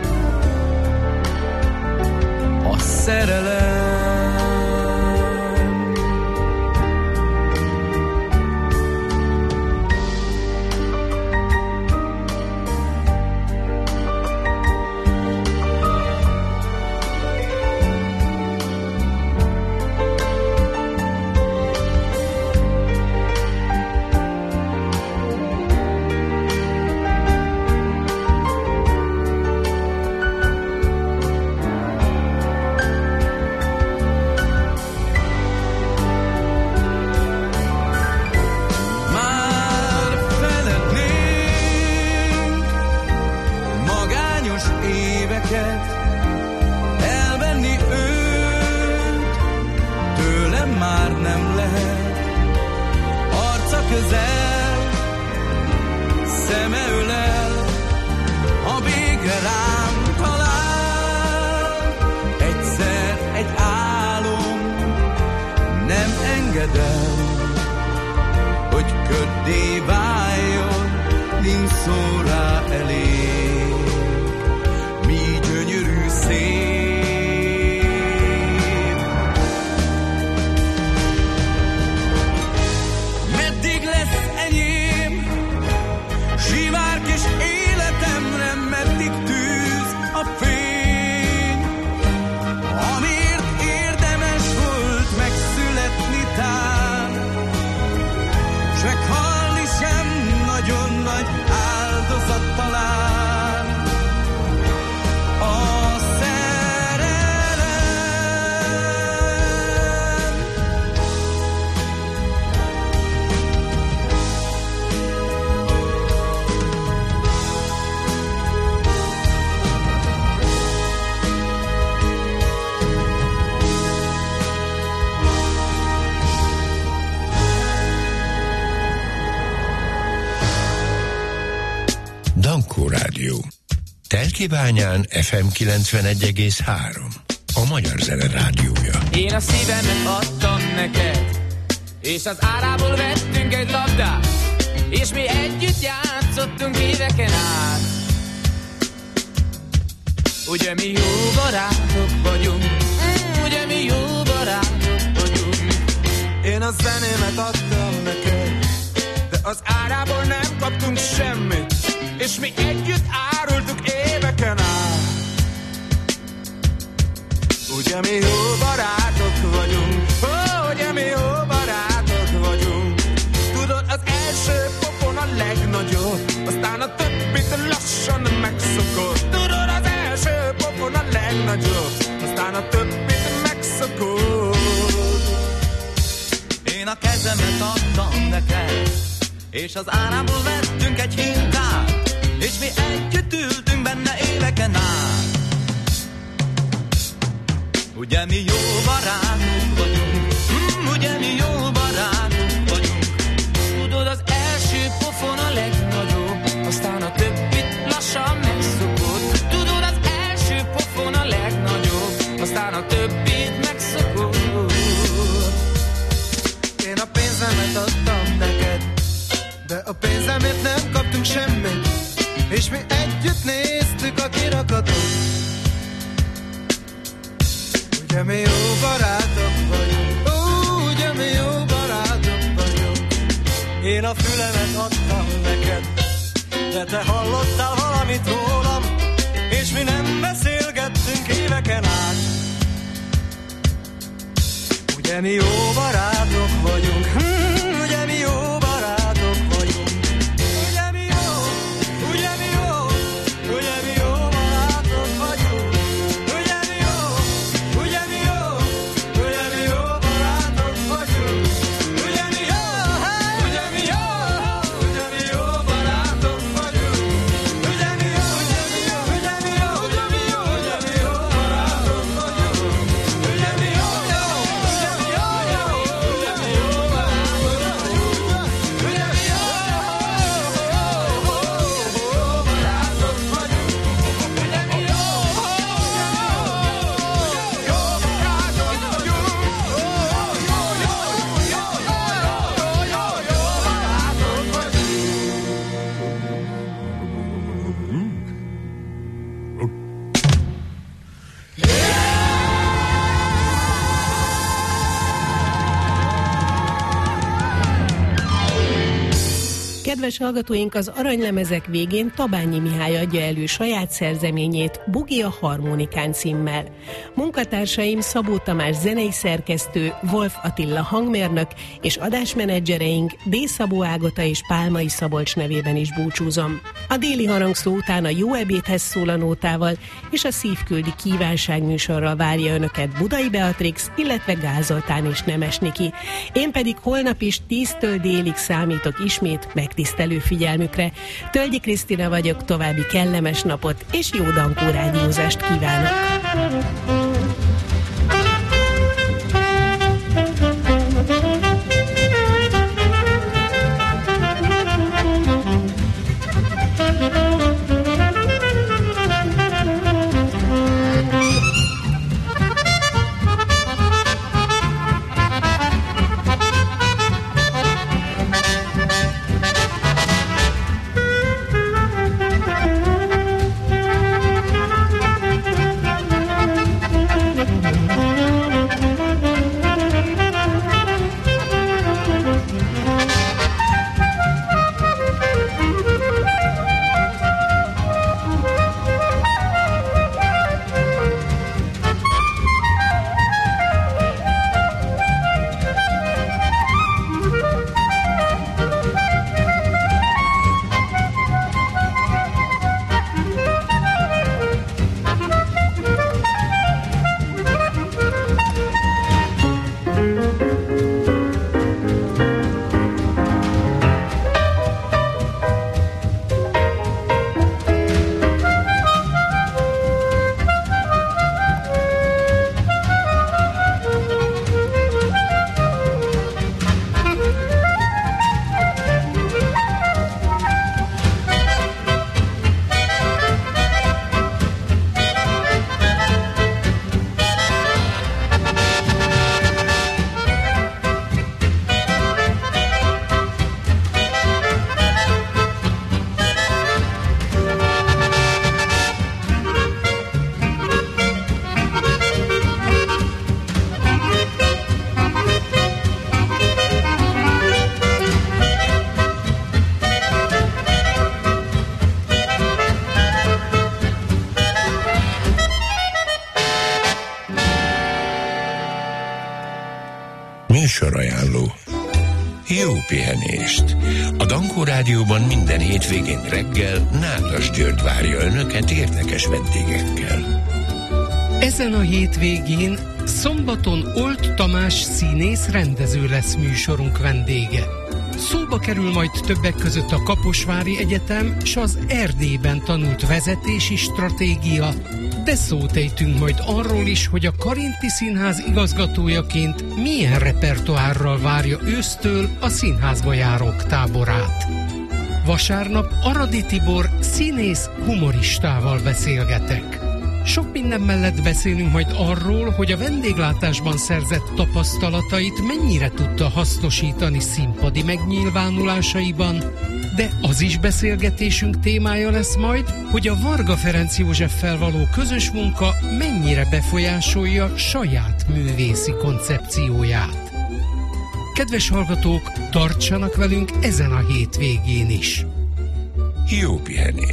A szerelem Dankó Rádió. Telkibányán ef em kilencvenegy egész három. A magyar zene rádiója. Én a szívemet adtam neked, és az árából vettünk egy labdát, és mi együtt játszottunk éveken át. Ugye mi jó barátok vagyunk, mm, ugye mi jó barátok vagyunk. Én a zenémet adtam neked, de az árából nem kaptunk semmit, és mi együtt árultuk éveken át. Ugye mi jó barátok vagyunk, ó, ugye mi jó barátok vagyunk. Tudod, az első pofon a legnagyobb, aztán a többit lassan megszokod. Tudod, az első pofon a legnagyobb, aztán a többit megszokod. Én a kezemet adtam neked, és az árából vettünk egy hintát, és mi együtt ültünk benne éveken át. Ugye mi jó barátok vagyunk, mm, ugye mi jó barátok vagyunk. Tudod, az első pofon a legnagyobb, aztán a többit lassan megszokod. Tudod, az első pofon a legnagyobb, aztán a többit megszokod. Én a pénzemet adtam neked, de a pénzemért nem kaptunk semmit, és mi együtt néztük a kirakatot. Ugye mi jó barátok vagyunk, ó, ugye mi jó barátok vagyunk. Én a fülemet adtam neked, de te hallottál valamit rólam, és mi nem beszélgettünk éveken át. Ugye mi jó barátok vagyunk, hm, ugye mi jó barátok vagyunk. Ugye mi jó, ugye mi jó, ugye mi jó barátok vagyunk. Ugye mi jó, ugye mi jó, ugye mi jó barátok vagyunk. Ugye mi jó, ugye mi jó, ugye mi jó barátok vagyunk. Ugye mi jó, ugye mi jó, ugye mi jó, ugye mi jó, ugye mi jó barátok vagyunk. Ugye mi jó, ugye mi jó, ugye mi jó barátok vagyunk. Kedves hallgatóink, az aranylemezek végén Tabányi Mihály adja elő saját szerzeményét Bugi a harmonikán címmel. Munkatársaim Szabó Tamás zenei szerkesztő, Wolf Attila hangmérnök és adásmenedzsereink D. Szabó Ágota és Pálmai Szabolcs nevében is búcsúzom. A déli harangszó után a Jó ebédhez szól a nótával és a Szívküldi kívánság műsorral várja önöket Budai Beatrix, illetve Gál Zoltán és Nemes Niki. Én pedig holnap is tíztől délig számítok ismét megtisztelő figyelmükre. Tölgyi Krisztina vagyok, további kellemes napot és jó Dankó rádiózást kívánok! Műsorajánló. Jó pihenést! A Dankó Rádióban minden hétvégén reggel Nádas György várja önöket érdekes vendégekkel. Ezen a hétvégén szombaton Olt Tamás színész rendező lesz műsorunk vendége. Szóba kerül majd többek között a Kaposvári Egyetem s az Erdélyben tanult vezetési stratégia, de szót ejtünk majd arról is, hogy a Karinti Színház igazgatójaként milyen repertoárral várja ősztől a színházba járók táborát. Vasárnap Aradi Tibor színész humoristával beszélgetek. Sok minden mellett beszélünk majd arról, hogy a vendéglátásban szerzett tapasztalatait mennyire tudta hasznosítani színpadi megnyilvánulásaiban, de az is beszélgetésünk témája lesz majd, hogy a Varga Ferenc Józseffel való közös munka mennyire befolyásolja saját művészi koncepcióját. Kedves hallgatók, tartsanak velünk ezen a hétvégén is! Jó pihenést!